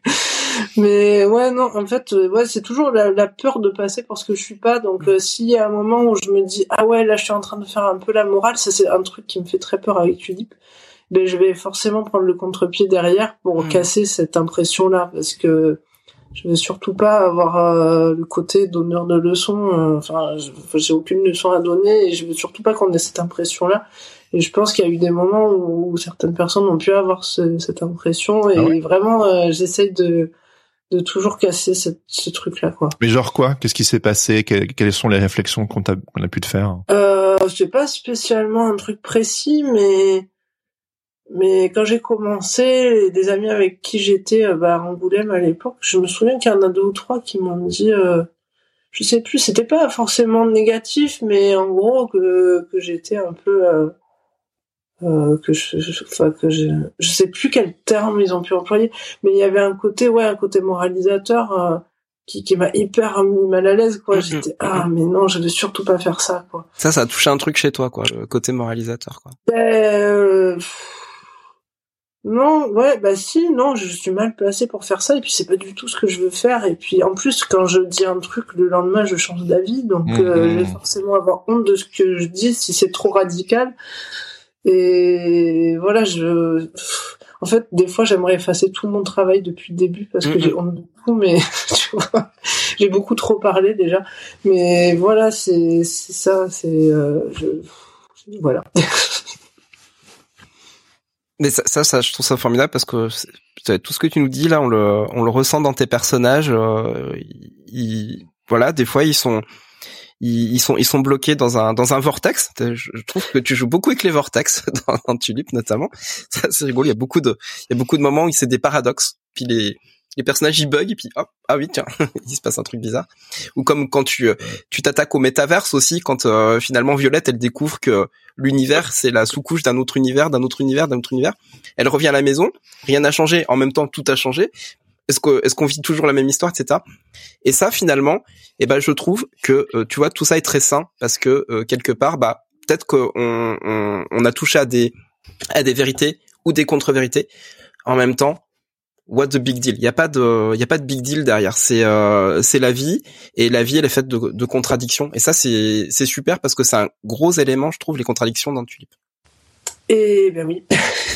Mais ouais, non, en fait, euh, ouais, c'est toujours la, la peur de passer pour ce que je suis pas. Donc, euh, s'il y a un moment où je me dis, ah ouais, là, je suis en train de faire un peu la morale, ça c'est un truc qui me fait très peur avec Tulip, ben, je vais forcément prendre le contre-pied derrière pour mmh. casser cette impression-là, parce que je veux surtout pas avoir euh, le côté donneur de leçons. Euh, enfin, je, j'ai aucune leçon à donner et je veux surtout pas qu'on ait cette impression-là. Et je pense qu'il y a eu des moments où, où certaines personnes ont pu avoir ce, cette impression et ah ouais. vraiment, euh, j'essaye de de toujours casser cette, ce truc-là, quoi. Mais genre quoi? Qu'est-ce qui s'est passé? Quelles, quelles sont les réflexions qu'on, t'a, qu'on a pu te faire? Euh, c'est pas spécialement un truc précis, mais Mais quand j'ai commencé, des amis avec qui j'étais bah, à Angoulême à l'époque, je me souviens qu'il y en a deux ou trois qui m'ont dit, euh, je sais plus, c'était pas forcément négatif, mais en gros que que j'étais un peu, euh, euh, que je, je, enfin que je, je sais plus quel terme ils ont pu employer, mais il y avait un côté, ouais, un côté moralisateur euh, qui qui m'a hyper mis mal à l'aise, quoi. J'étais ah mais non, je vais surtout pas faire ça, quoi. Ça, ça a touché un truc chez toi, quoi, le côté moralisateur, quoi. Euh... Non, ouais, bah si, non, je suis mal placée pour faire ça, et puis c'est pas du tout ce que je veux faire, et puis en plus, quand je dis un truc, le lendemain, je change d'avis, donc mmh, euh, je vais forcément avoir honte de ce que je dis si c'est trop radical, et voilà, je... En fait, des fois, j'aimerais effacer tout mon travail depuis le début, parce que mmh. j'ai honte de tout, mais tu vois, j'ai beaucoup trop parlé déjà, mais voilà, c'est, c'est ça, c'est... Euh, je... Voilà. Mais ça, ça, ça, je trouve ça formidable parce que tout ce que tu nous dis là, on le, on le ressent dans tes personnages. Euh, ils, voilà, des fois ils sont, ils, ils sont, ils sont bloqués dans un, dans un vortex. Je trouve que tu joues beaucoup avec les vortex dans, dans Tulip notamment. Ça, c'est rigolo. Il y a beaucoup de, il y a beaucoup de moments où c'est des paradoxes. Puis les, les personnages ils bug et puis hop, ah oui tiens, il se passe un truc bizarre. Ou comme quand tu, tu t'attaques au métaverse aussi, quand euh, finalement Violette elle découvre que l'univers, c'est la sous-couche d'un autre univers, d'un autre univers, d'un autre univers. Elle revient à la maison, rien n'a changé, en même temps tout a changé. Est-ce que est-ce qu'on vit toujours la même histoire, et cetera. Et ça, finalement, eh ben je trouve que euh, tu vois tout ça est très sain parce que euh, quelque part, bah peut-être qu'on on, on a touché à des à des vérités ou des contre-vérités. En même temps, what the big deal? Il y a pas de il y a pas de big deal derrière. C'est euh, c'est la vie et la vie elle est faite de, de contradictions. Et ça c'est c'est super parce que c'est un gros élément, je trouve, les contradictions dans Tulip. Et ben oui.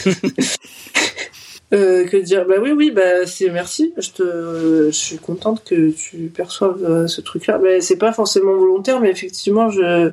euh, que dire? Bah oui oui bah c'est merci. Je te je suis contente que tu perçoives euh, ce truc-là. Mais c'est pas forcément volontaire, mais effectivement je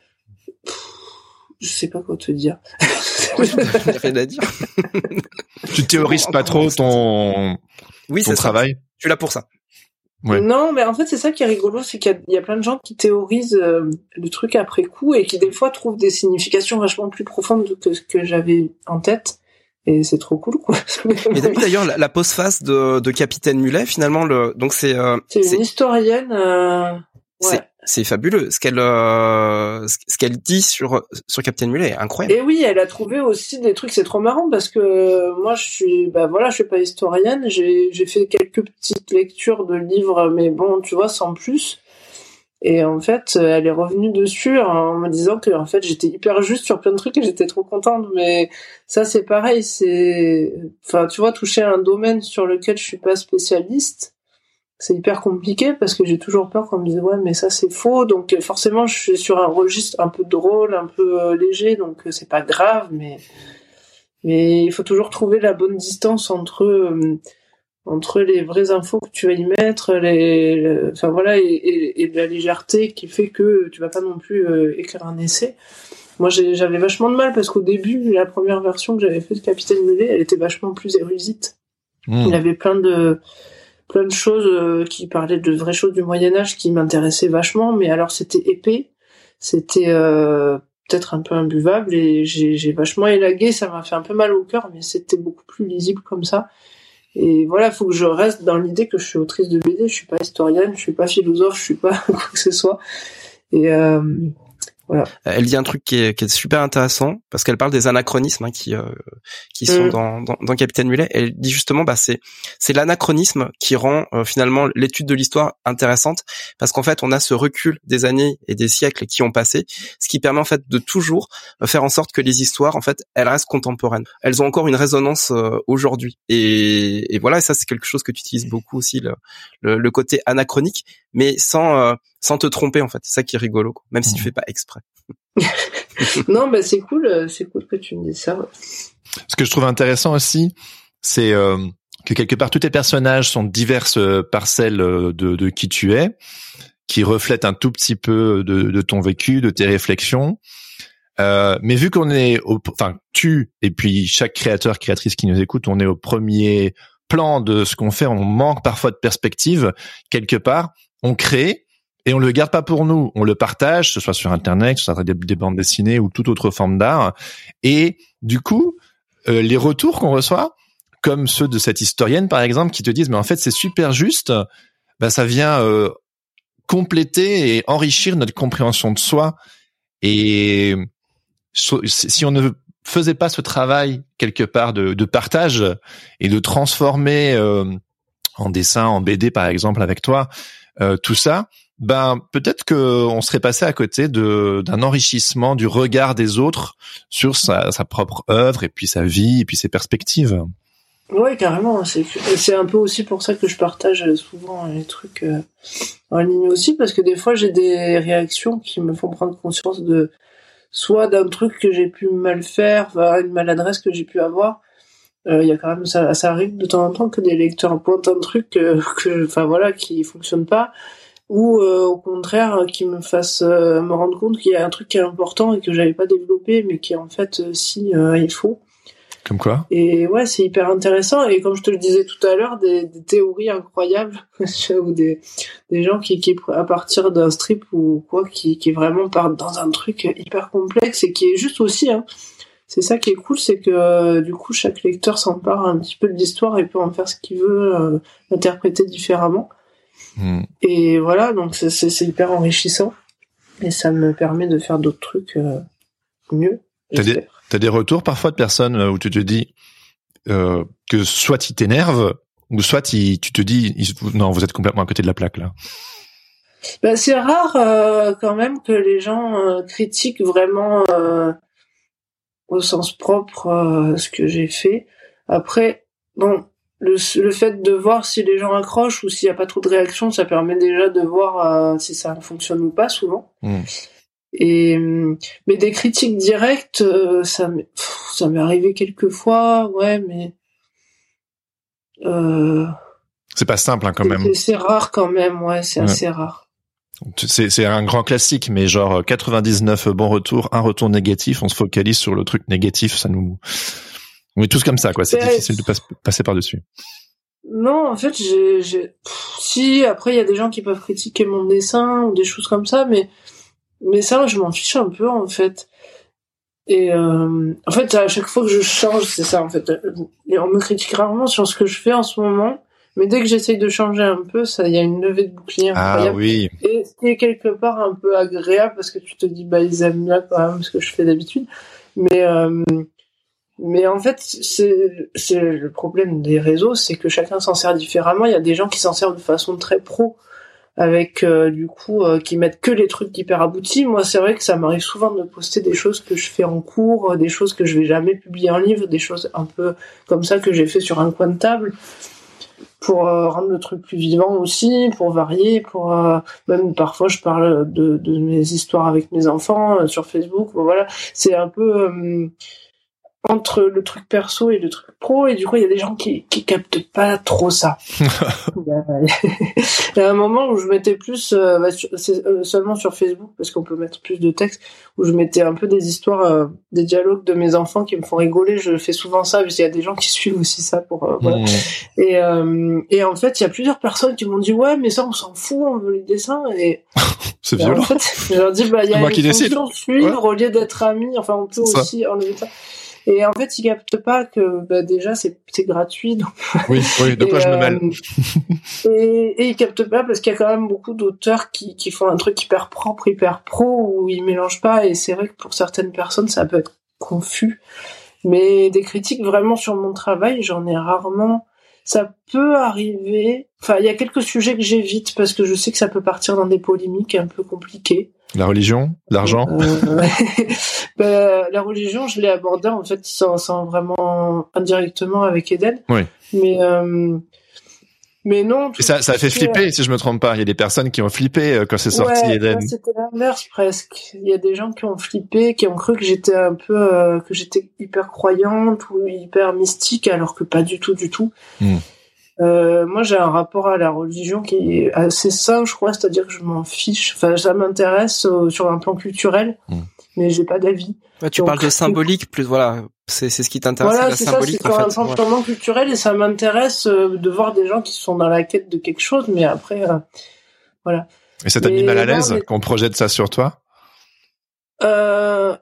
je sais pas quoi te dire. J'ai rien à dire. Tu théorises pas trop ton, oui, ton c'est travail. Ça. Tu es là pour ça. Ouais. Non, mais en fait, c'est ça qui est rigolo, c'est qu'il y a, il y a plein de gens qui théorisent euh, le truc après coup et qui, des fois, trouvent des significations vachement plus profondes que ce que j'avais en tête. Et c'est trop cool, quoi. Mais t'as vu d'ailleurs la, la postface de, de Capitaine Mulet, finalement, le, donc c'est, euh, c'est une c'est... historienne, euh... c'est, ouais. c'est fabuleux. Ce qu'elle, euh, ce qu'elle dit sur, sur Capitaine Mulet est incroyable. Et oui, elle a trouvé aussi des trucs, c'est trop marrant parce que moi, je suis, bah voilà, je suis pas historienne, j'ai, j'ai fait quelques petites lectures de livres, mais bon, tu vois, sans plus. Et en fait, elle est revenue dessus en me disant que, en fait, j'étais hyper juste sur plein de trucs et j'étais trop contente. Mais ça, c'est pareil, c'est, enfin, tu vois, toucher à un domaine sur lequel je suis pas spécialiste, c'est hyper compliqué parce que j'ai toujours peur qu'on me dise ouais mais ça c'est faux, donc forcément je suis sur un registre un peu drôle, un peu euh, léger, donc c'est pas grave, mais mais il faut toujours trouver la bonne distance entre euh, entre les vraies infos que tu vas y mettre, les, le, enfin voilà, et, et, et la légèreté qui fait que tu vas pas non plus euh, écrire un essai. Moi j'ai, j'avais vachement de mal parce qu'au début la première version que j'avais faite de Capitaine Mullet, elle était vachement plus érudite. Mmh. Il avait plein de plein de choses euh, qui parlaient de vraies choses du Moyen-Âge qui m'intéressaient vachement, mais alors c'était épais, c'était euh, peut-être un peu imbuvable et j'ai, j'ai vachement élagué, ça m'a fait un peu mal au cœur, mais c'était beaucoup plus lisible comme ça. Et voilà, faut que je reste dans l'idée que je suis autrice de B D, je suis pas historienne, je suis pas philosophe, je suis pas quoi que ce soit. Et euh, voilà. Elle dit un truc qui est, qui est super intéressant parce qu'elle parle des anachronismes hein, qui euh, qui sont mmh. dans, dans dans Capitaine Mullet. Elle dit justement bah c'est c'est l'anachronisme qui rend euh, finalement l'étude de l'histoire intéressante parce qu'en fait on a ce recul des années et des siècles qui ont passé, ce qui permet en fait de toujours faire en sorte que les histoires en fait elles restent contemporaines. Elles ont encore une résonance euh, aujourd'hui et et voilà, et ça c'est quelque chose que tu utilises beaucoup aussi, le le, le côté anachronique, mais sans euh, sans te tromper en fait. C'est ça qui est rigolo quoi, même si tu fais pas exprès. Non, bah c'est cool, c'est cool que tu me dises ça. Ouais. Ce que je trouve intéressant aussi, c'est euh, que quelque part tous tes personnages sont diverses parcelles de, de qui tu es, qui reflètent un tout petit peu de, de ton vécu, de tes réflexions. Euh, mais vu qu'on est, au, enfin tu et puis chaque créateur, créatrice qui nous écoute, on est au premier plan de ce qu'on fait, on manque parfois de perspective quelque part, on crée. Et on le garde pas pour nous, on le partage, que ce soit sur Internet, que ce soit des, des bandes dessinées ou toute autre forme d'art. Et du coup, euh, les retours qu'on reçoit, comme ceux de cette historienne par exemple, qui te disent mais en fait c'est super juste, bah ça vient euh, compléter et enrichir notre compréhension de soi. Et si on ne faisait pas ce travail quelque part de, de partage et de transformer euh, en dessin, en B D par exemple avec toi, euh, tout ça. Ben peut-être que on serait passé à côté de d'un enrichissement du regard des autres sur sa, sa propre œuvre et puis sa vie et puis ses perspectives. Ouais, carrément. C'est c'est un peu aussi pour ça que je partage souvent les trucs euh, en ligne aussi, parce que des fois j'ai des réactions qui me font prendre conscience de soit d'un truc que j'ai pu mal faire, enfin, une maladresse que j'ai pu avoir. Il euh, y a quand même ça, ça arrive de temps en temps que des lecteurs pointent un truc euh, que, enfin voilà, qui fonctionne pas. Ou euh, au contraire qui me fasse euh, me rendre compte qu'il y a un truc qui est important et que j'avais pas développé mais qui en fait euh, si euh, il faut. Comme quoi? Et ouais, c'est hyper intéressant, et comme je te le disais tout à l'heure, des, des théories incroyables ou des des gens qui qui à partir d'un strip ou quoi qui qui vraiment partent dans un truc hyper complexe et qui est juste aussi hein. C'est ça qui est cool, c'est que euh, du coup chaque lecteur s'empare un petit peu de l'histoire et peut en faire ce qu'il veut, euh, l'interpréter différemment. Mmh. Et voilà, donc c'est, c'est, c'est hyper enrichissant et ça me permet de faire d'autres trucs euh, mieux. T'as des, t'as des retours parfois de personnes où tu te dis euh, que soit ils t'énervent ou soit ils, tu te dis ils, non, vous êtes complètement à côté de la plaque là. Ben, c'est rare euh, quand même que les gens euh, critiquent vraiment euh, au sens propre euh, ce que j'ai fait. Après, bon. Le, le fait de voir si les gens accrochent ou s'il n'y a pas trop de réactions, ça permet déjà de voir euh, si ça fonctionne ou pas souvent. Mmh. Et mais des critiques directes, euh, ça m'est, pff, ça m'est arrivé quelques fois, ouais, mais euh, c'est pas simple hein, quand c'est, même. C'est, c'est rare quand même, ouais, c'est ouais. assez rare. C'est, c'est un grand classique, mais genre quatre-vingt-dix-neuf bons retours, un retour négatif, on se focalise sur le truc négatif, ça nous... On est tous comme ça, quoi. C'est ben, difficile de pas, passer par-dessus. Non, en fait, j'ai, j'ai... Pff, si, après, il y a des gens qui peuvent critiquer mon dessin ou des choses comme ça, mais, mais ça, je m'en fiche un peu, en fait. Et, euh... en fait, à chaque fois que je change, c'est ça, en fait. Et on me critique rarement sur ce que je fais en ce moment, mais dès que j'essaye de changer un peu, ça, il y a une levée de bouclier incroyable. Ah oui. Et ce qui est quelque part un peu agréable, parce que tu te dis, bah, ils aiment bien quand même ce que je fais d'habitude. Mais, euh... Mais en fait, c'est, c'est le problème des réseaux, c'est que chacun s'en sert différemment. Il y a des gens qui s'en servent de façon très pro, avec euh, du coup euh, qui mettent que les trucs hyper aboutis. Moi, c'est vrai que ça m'arrive souvent de poster des choses que je fais en cours, des choses que je vais jamais publier en livre, des choses un peu comme ça que j'ai fait sur un coin de table. pour euh, rendre le truc plus vivant aussi, pour varier, pour euh, même parfois je parle de, de mes histoires avec mes enfants euh, sur Facebook. Bon, voilà, c'est un peu euh, entre le truc perso et le truc pro, et du coup il y a des gens qui qui captent pas trop ça. il, y a, il y a un moment où je mettais plus euh, bah, sur, c'est, euh, seulement sur Facebook parce qu'on peut mettre plus de texte, où je mettais un peu des histoires, euh, des dialogues de mes enfants qui me font rigoler. Je fais souvent ça parce qu'il y a des gens qui suivent aussi ça pour euh, voilà. Mmh. Et euh, et en fait il y a plusieurs personnes qui m'ont dit ouais mais ça on s'en fout, on veut les dessins. Et c'est violent. En fait je leur dis bah il y a une fonction suivre ouais. au lieu d'être amis, enfin on peut c'est aussi ça. Enlever ça. Et en fait, ils captent pas que bah, déjà c'est c'est gratuit. Donc... Oui, oui. De quoi je me mêle. et, et ils captent pas parce qu'il y a quand même beaucoup d'auteurs qui qui font un truc hyper propre, hyper pro où ils mélangent pas. Et c'est vrai que pour certaines personnes, ça peut être confus. Mais des critiques vraiment sur mon travail, j'en ai rarement. Ça peut arriver. Enfin, il y a quelques sujets que j'évite parce que je sais que ça peut partir dans des polémiques un peu compliquées. La religion, l'argent. Euh, bah, la religion, je l'ai abordée en fait sans, sans vraiment indirectement avec Eden. Oui. Mais euh, mais non. Et ça, ça a fait flipper, euh... si je me trompe pas. Il y a des personnes qui ont flippé quand c'est sorti ouais, Eden. Ouais, c'était l'inverse presque. Il y a des gens qui ont flippé, qui ont cru que j'étais un peu, euh, que j'étais hyper croyante ou hyper mystique, alors que pas du tout, du tout. Mm. Euh, moi, j'ai un rapport à la religion qui est assez sain, je crois, c'est-à-dire que je m'en fiche. Enfin, ça m'intéresse euh, sur un plan culturel, mmh. mais j'ai pas d'avis. Ouais, tu Donc, parles de symbolique, plus voilà, c'est c'est ce qui t'intéresse, voilà, la c'est symbolique. Ça, c'est en sur fait. un plan ouais. culturel et ça m'intéresse euh, de voir des gens qui sont dans la quête de quelque chose, mais après, euh, voilà. Et ça t'a mis mal à l'aise non, mais... qu'on projette ça sur toi? Euh.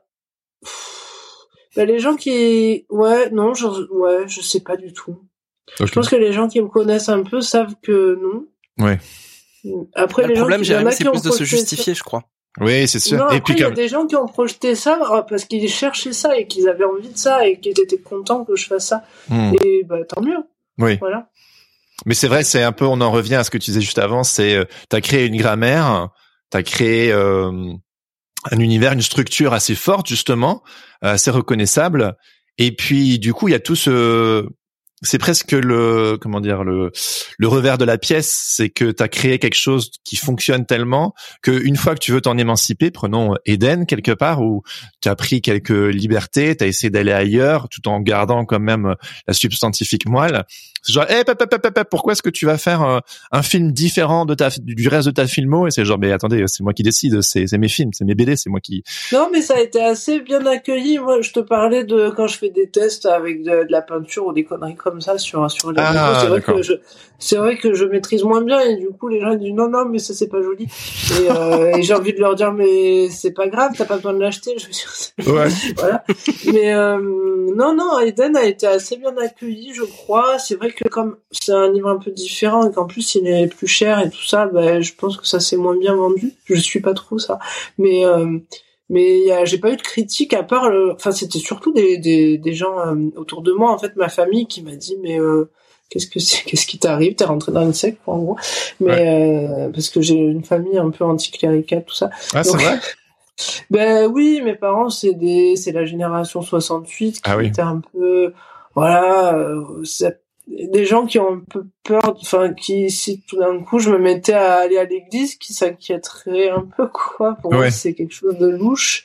Ben, les gens qui, ouais, non, je, ouais, je sais pas du tout. Okay. Je pense que les gens qui me connaissent un peu savent que non. Ouais. Après, le les problème, gens qui, c'est plus de se justifier, ça. je crois. Oui, c'est sûr. Non, et après, puis il y a comme... des gens qui ont projeté ça parce qu'ils cherchaient ça et qu'ils avaient envie de ça et qu'ils étaient contents que je fasse ça. Mmh. Et bah, tant mieux. Oui. Voilà. Mais c'est vrai, c'est un peu, on en revient à ce que tu disais juste avant, c'est, euh, t'as créé une grammaire, t'as créé euh, un univers, une structure assez forte, justement, assez reconnaissable. Et puis, du coup, il y a tout ce... C'est presque le, comment dire, le, le revers de la pièce, c'est que tu as créé quelque chose qui fonctionne tellement que une fois que tu veux t'en émanciper, prenons Eden quelque part où tu as pris quelques libertés, tu as essayé d'aller ailleurs tout en gardant quand même la substantifique moelle. C'est genre, hey, papa, papa, papa, pourquoi est-ce que tu vas faire un, un film différent de ta, du reste de ta filmo? Et c'est genre, mais attendez, c'est moi qui décide, c'est, c'est mes films, c'est mes B D, c'est moi qui... Non, mais ça a été assez bien accueilli. Moi, je te parlais de quand je fais des tests avec de, de la peinture ou des conneries comme ça sur, sur les ah, réseaux. C'est vrai d'accord. que je, c'est vrai que je maîtrise moins bien et du coup, les gens disent non, non, mais ça, c'est pas joli. Et, euh, et j'ai envie de leur dire, mais c'est pas grave, t'as pas besoin de l'acheter. Je veux dire, ouais. Voilà. Mais, euh, non, non, Eden a été assez bien accueilli, je crois. C'est vrai que comme c'est un livre un peu différent et qu'en plus il est plus cher et tout ça, bah, je pense que ça s'est moins bien vendu. Je suis pas trop ça. Mais, euh, mais y a, j'ai pas eu de critique à part le, enfin, c'était surtout des, des, des gens euh, autour de moi, en fait, ma famille qui m'a dit, mais, euh, qu'est-ce que c'est, qu'est-ce qui t'arrive? T'es rentré dans une secte, en gros. Mais, ouais. euh, parce que j'ai une famille un peu anticléricale, tout ça. Ah, donc, c'est vrai? Ben oui, mes parents, c'est des, c'est la génération soixante-huit qui ah, oui. était un peu, voilà, euh, ça, des gens qui ont un peu peur, enfin, qui, si tout d'un coup je me mettais à aller à l'église, qui s'inquiéteraient un peu, quoi. Pour ouais. moi, c'est quelque chose de louche.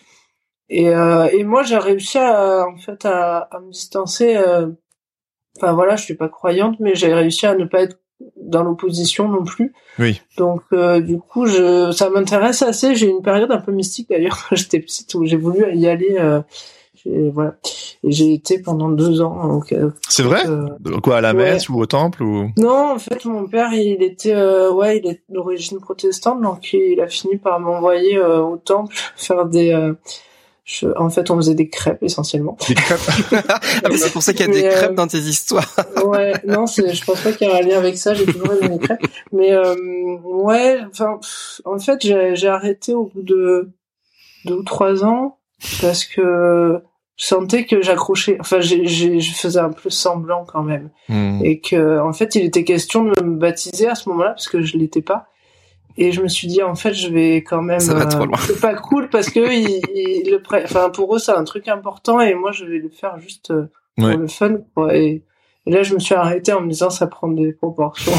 Et, euh, et moi, j'ai réussi à, en fait, à, à me distancer, euh, enfin voilà, je suis pas croyante, mais j'ai réussi à ne pas être dans l'opposition non plus. Oui. Donc, euh, du coup, je, ça m'intéresse assez. J'ai une période un peu mystique d'ailleurs quand j'étais petite où j'ai voulu y aller, euh, j'ai, voilà. Et j'ai été pendant deux ans. Donc, euh, c'est vrai? Euh, Quoi, à la ouais. messe ou au temple ou? Non, en fait, mon père, il était, euh, ouais, il est d'origine protestante, donc il a fini par m'envoyer euh, au temple faire des. Euh, je, en fait, on faisait des crêpes essentiellement. Des crêpes. Ah, mais c'est pour ça qu'il y a mais, des crêpes euh, dans tes histoires. Ouais, non, c'est, je pense pas qu'il y a un lien avec ça. J'ai toujours aimé les crêpes, mais euh, ouais, enfin, en fait, j'ai, j'ai arrêté au bout de deux ou trois ans parce que je sentais que j'accrochais. Enfin, j'ai, j'ai, je faisais un peu semblant quand même, mmh. et que, en fait, il était question de me baptiser à ce moment-là parce que je l'étais pas. Et je me suis dit, en fait, je vais quand même, ça va trop loin. Euh, c'est pas cool parce que ils, ils le prennent, enfin, pour eux, c'est un truc important et moi, je vais le faire juste euh, pour ouais. le fun, quoi. Et, Et là, je me suis arrêtée en me disant, ça prend des proportions.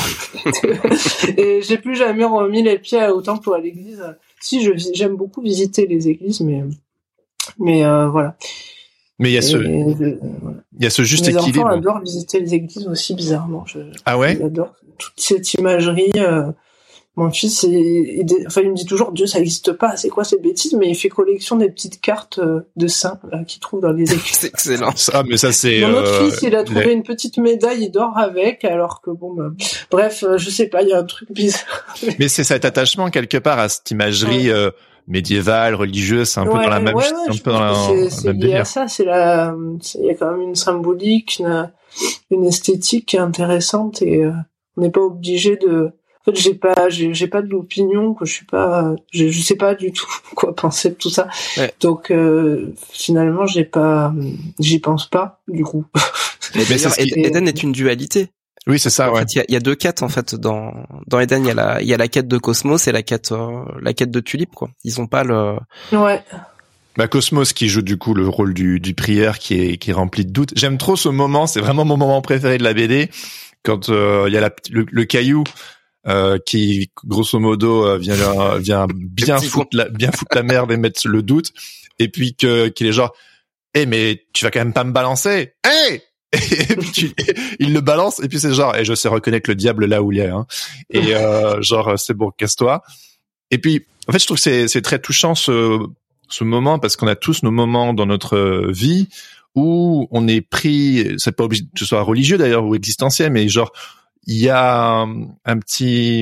Et j'ai plus jamais remis les pieds au temple ou à l'église. Si, je, j'aime beaucoup visiter les églises, mais, mais euh, voilà. Mais il y a ce, il euh, voilà. y a ce juste Mes équilibre. Mes enfants adorent visiter les églises aussi, bizarrement. Je, ah ouais? Ils adorent toute cette imagerie. Euh, mon fils, il, il, enfin, il me dit toujours, Dieu, ça n'existe pas, c'est quoi cette bêtise? Mais il fait collection des petites cartes de saints là, qu'il trouve dans les églises. C'est excellent. Ah, mais ça, c'est... Mon autre euh, fils, il a trouvé les... une petite médaille, il dort avec, alors que bon, bah, bref, je sais pas, il y a un truc bizarre. Mais c'est cet attachement quelque part à cette imagerie... Ouais. Euh, médiévale, religieuse, c'est un peu ouais, dans la même, ouais, ouais, un peu dans la, c'est, c'est même lié délire. à ça, c'est la, il y a quand même une symbolique, une, une esthétique qui est intéressante et euh, on n'est pas obligé de, en fait, j'ai pas, j'ai, j'ai pas d'opinion, que je suis pas, je, je sais pas du tout quoi penser de tout ça. Ouais. Donc, euh, finalement, j'ai pas, j'y pense pas, du coup. Mais d'ailleurs, Eden est une dualité. Oui, c'est ça. En ouais. fait, il y a, y a deux quêtes en fait dans dans Eden. Il y a la il y a la quête de Cosmos et la quête euh, la quête de Tulip quoi. Ils ont pas le. Ouais. Bah Cosmos qui joue du coup le rôle du du prieur qui est qui est rempli de doutes. J'aime trop ce moment. C'est vraiment mon moment préféré de la B D quand euh, il y a la le, le caillou euh, qui grosso modo euh, vient vient bien foutre la bien foutre la merde et mettre le doute et puis que qu'il est genre eh hey, mais tu vas quand même pas me balancer. Hey et puis tu, il le balance et puis c'est genre et je sais reconnaître le diable là où il est hein. Et euh, genre c'est bon, casse-toi. Et puis en fait je trouve que c'est c'est très touchant ce ce moment parce qu'on a tous nos moments dans notre vie où on est pris, c'est pas obligé que ce soit religieux d'ailleurs ou existentiel, mais genre il y a un, un petit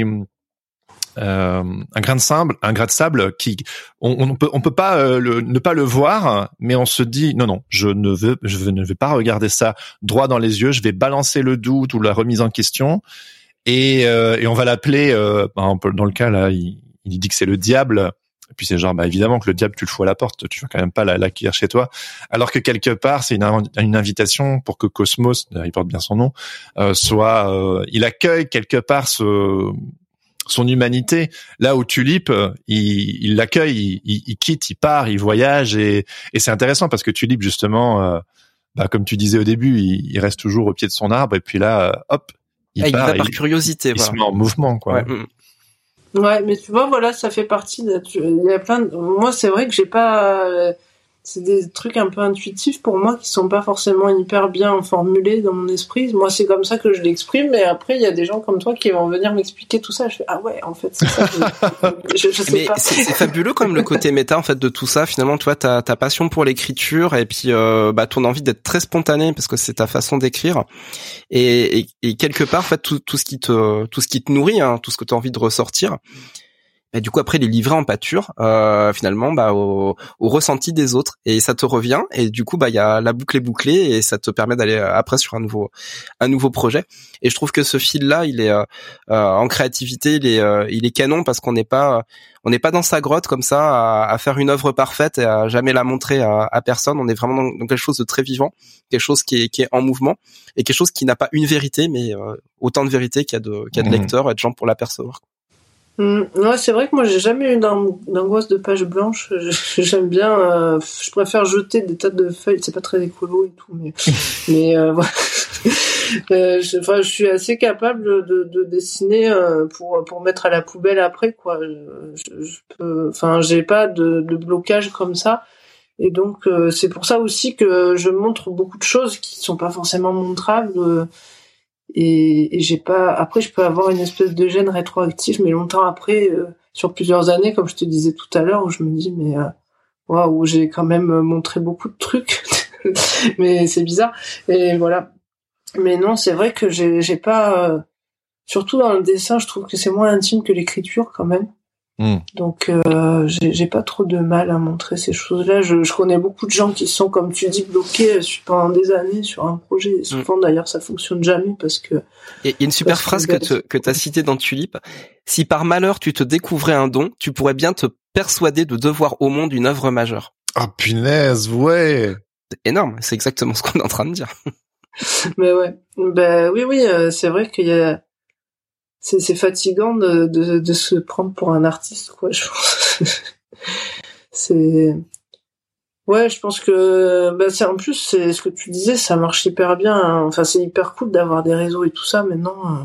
Euh, un grain de sable, un grain de sable qui, on, on peut, on peut pas euh, le, ne pas le voir, mais on se dit non non, je ne veux, je ne vais pas regarder ça droit dans les yeux, je vais balancer le doute ou la remise en question et, euh, et on va l'appeler, euh, dans le cas là, il, il dit que c'est le diable. Et puis c'est genre bah évidemment que le diable tu le fous à la porte, tu vas quand même pas l'accueillir chez toi, alors que quelque part c'est une, une invitation pour que Cosmos, il porte bien son nom, euh, soit, euh, il accueille quelque part ce son humanité, là où Tulip, il, il l'accueille, il, il quitte, il part, il voyage et, et c'est intéressant parce que Tulip justement, euh, bah comme tu disais au début, il, il reste toujours au pied de son arbre et puis là, hop, il ah, part, il va par il, curiosité, il voilà. se met en mouvement quoi. Ouais. Ouais, mais tu vois, voilà, ça fait partie de, il y a plein de, moi c'est vrai que j'ai pas, c'est des trucs un peu intuitifs pour moi qui sont pas forcément hyper bien formulés dans mon esprit. Moi, c'est comme ça que je l'exprime, mais après, il y a des gens comme toi qui vont venir m'expliquer tout ça. Je fais, ah ouais, en fait, c'est ça. Que je, je sais mais pas. C'est, c'est fabuleux quand même le côté méta, en fait, de tout ça. Finalement, toi, ta, ta passion pour l'écriture et puis, euh, bah, ton envie d'être très spontané parce que c'est ta façon d'écrire. Et, et, et quelque part, en fait, tout, tout ce qui te, tout ce qui te nourrit, hein, tout ce que tu as envie de ressortir. Et du coup après les livrer en pâture euh, finalement bah au, au ressenti des autres et ça te revient et du coup bah il y a la boucle est bouclée et ça te permet d'aller après sur un nouveau un nouveau projet et je trouve que ce fil là il est euh, en créativité il est euh, il est canon parce qu'on n'est pas on n'est pas dans sa grotte comme ça à, à faire une œuvre parfaite et à jamais la montrer à, à personne. On est vraiment dans, dans quelque chose de très vivant, quelque chose qui est qui est en mouvement et quelque chose qui n'a pas une vérité mais euh, autant de vérité qu'il y a de qu'il y a de lecteurs et de gens pour l'apercevoir. Mmh, ouais, c'est vrai que moi j'ai jamais eu d'angoisse de page blanche. J'aime bien, euh, je préfère jeter des tas de feuilles. C'est pas très écolo et tout, mais mais euh, voilà. euh, je, enfin, je suis assez capable de, de dessiner euh, pour pour mettre à la poubelle après quoi. Je, je peux, enfin, j'ai pas de, de blocage comme ça. Et donc euh, c'est pour ça aussi que je montre beaucoup de choses qui sont pas forcément montrables. Euh, Et, et j'ai pas. Après, je peux avoir une espèce de gêne rétroactive, mais longtemps après, euh, sur plusieurs années, comme je te disais tout à l'heure, où je me dis mais waouh, wow, j'ai quand même montré beaucoup de trucs, mais c'est bizarre. Et voilà. Mais non, c'est vrai que j'ai, j'ai pas. Euh, surtout dans le dessin, je trouve que c'est moins intime que l'écriture quand même. Mmh. Donc euh, j'ai, j'ai pas trop de mal à montrer ces choses-là. Je, je connais beaucoup de gens qui sont, comme tu dis, bloqués pendant des années sur un projet. Et souvent mmh. d'ailleurs ça fonctionne jamais parce que... Il y a une super phrase que, te, que t'as citée dans Tulip. Si par malheur tu te découvrais un don, tu pourrais bien te persuader de devoir au monde une œuvre majeure. Ah oh, punaise, ouais. C'est énorme, c'est exactement ce qu'on est en train de dire. Mais ouais, ben oui oui, euh, c'est vrai qu'il y a... C'est, c'est fatigant de, de, de se prendre pour un artiste, quoi, je pense. c'est, Ouais, je pense que bah c'est en plus c'est ce que tu disais, ça marche hyper bien. Hein. Enfin, c'est hyper cool d'avoir des réseaux et tout ça. Maintenant, euh,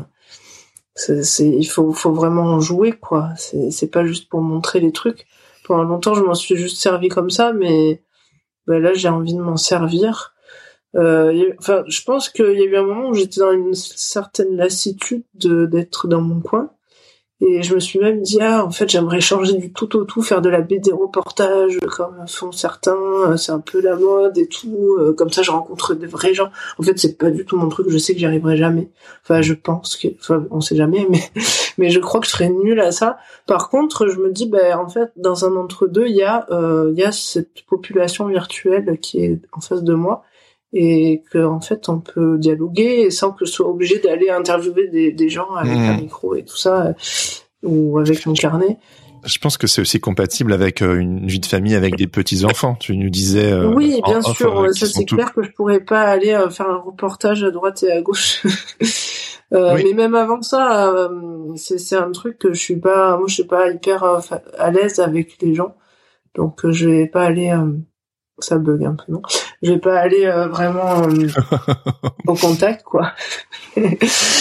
c'est, c'est il faut faut vraiment en jouer quoi. C'est c'est pas juste pour montrer les trucs. Pendant longtemps, je m'en suis juste servi comme ça, mais bah là, j'ai envie de m'en servir. Euh, y a, enfin, je pense qu'il y a eu un moment où j'étais dans une certaine lassitude de d'être dans mon coin. Et je me suis même dit, ah, en fait, j'aimerais changer du tout au tout, faire de la B D reportage, comme font certains, c'est un peu la mode et tout, comme ça je rencontre des vrais gens. En fait, c'est pas du tout mon truc, je sais que j'y arriverai jamais. Enfin, je pense que, enfin, on sait jamais, mais, mais je crois que je serais nulle à ça. Par contre, je me dis, ben, en fait, dans un entre-deux, il y a, euh, il y a cette population virtuelle qui est en face de moi. Et que en fait on peut dialoguer sans que je sois obligé d'aller interviewer des, des gens avec mmh. un micro et tout ça euh, ou avec mon carnet. Je pense que c'est aussi compatible avec euh, une vie de famille avec des petits enfants. Tu nous disais. Euh, oui, bien en, sûr. euh, ça c'est tout... clair que je pourrais pas aller euh, faire un reportage à droite et à gauche. euh, oui. Mais même avant ça, euh, c'est c'est un truc que je suis pas. Moi, je suis pas hyper euh, à l'aise avec les gens, donc euh, je vais pas aller. Euh, ça bug un peu, non? Je vais pas aller euh, vraiment euh, au contact, quoi. Mais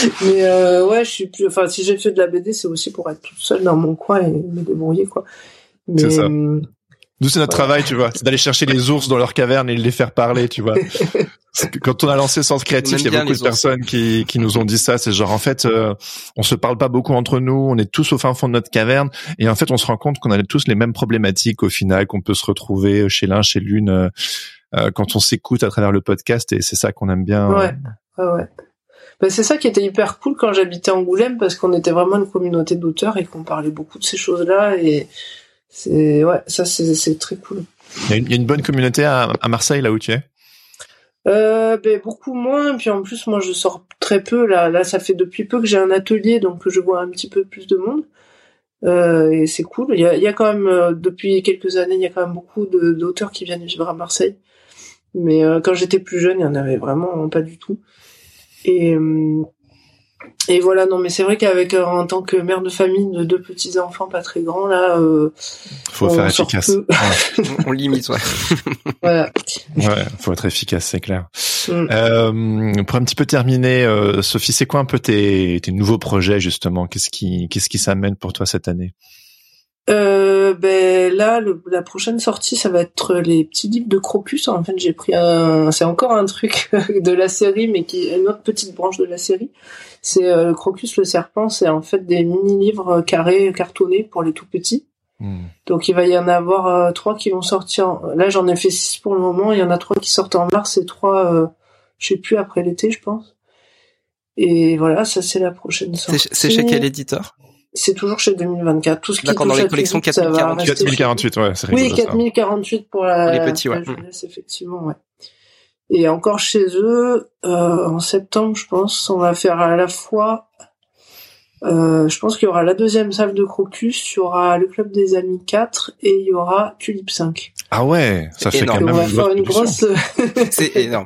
euh, ouais, je suis plus. Enfin, si j'ai fait de la B D, c'est aussi pour être toute seule dans mon coin et me débrouiller, quoi. Mais, c'est ça. Nous, c'est notre ouais. travail, tu vois. C'est d'aller chercher les ours dans leur caverne et de les faire parler, tu vois. Quand on a lancé Sens Créatif, il y a beaucoup de ours. personnes qui qui nous ont dit ça. C'est genre en fait, euh, on se parle pas beaucoup entre nous. On est tous au fin fond de notre caverne et en fait, on se rend compte qu'on a tous les mêmes problématiques au final, qu'on peut se retrouver chez l'un, chez l'une euh, euh, quand on s'écoute à travers le podcast et c'est ça qu'on aime bien. Ouais, ouais, ouais. Ben, c'est ça qui était hyper cool quand j'habitais Angoulême parce qu'on était vraiment une communauté d'auteurs et qu'on parlait beaucoup de ces choses-là et c'est ouais, ça c'est c'est très cool. Il y a une, il y a une bonne communauté à, à Marseille là où tu es. Euh, ben beaucoup moins. Puis en plus, moi, je sors très peu. Là, là, ça fait depuis peu que j'ai un atelier, donc je vois un petit peu plus de monde. Euh, et c'est cool. Il y a, il y a quand même euh, depuis quelques années, il y a quand même beaucoup de, d'auteurs qui viennent vivre à Marseille. Mais euh, quand j'étais plus jeune, il y en avait vraiment pas du tout. Et euh, et voilà. Non, mais c'est vrai qu'avec euh, en tant que mère de famille de deux petits enfants pas très grands, là, euh, faut faire efficace. Ouais. on limite, ouais. Voilà. Ouais, faut être efficace, c'est clair. Mm. Euh, pour un petit peu terminer, euh, Sophie, c'est quoi un peu tes, tes nouveaux projets justement? Qu'est-ce qui, qu'est-ce qui s'amène pour toi cette année? Euh, ben là, le, la prochaine sortie, ça va être les petits livres de Crocus. En fait, j'ai pris un, c'est encore un truc de la série, mais qui est une autre petite branche de la série. C'est euh, le Crocus le serpent. C'est en fait des mini-livres carrés, cartonnés pour les tout petits. Mmh. Donc il va y en avoir euh, trois qui vont sortir. Là, j'en ai fait six pour le moment. Il y en a trois qui sortent en mars et trois, euh, je sais plus, après l'été, je pense. Et voilà, ça c'est la prochaine sortie. C'est, c'est chez quel éditeur? C'est toujours chez deux mille vingt-quatre. Tout ce qui D'accord, touche dans les à collections quatre mille quarante-huit. quatre mille quarante-huit, ouais, c'est rigolo. Oui, quatre mille quarante-huit pour la, pour les petits, ouais. la jeunesse, effectivement, ouais. Et encore chez eux, euh, en septembre, je pense, on va faire à la fois, euh, je pense qu'il y aura la deuxième salve de Crocus, il y aura le Club des Amis quatre et il y aura Tulipe cinq. Ah ouais, ça c'est fait énorme. quand même on va faire une grosse... C'est énorme.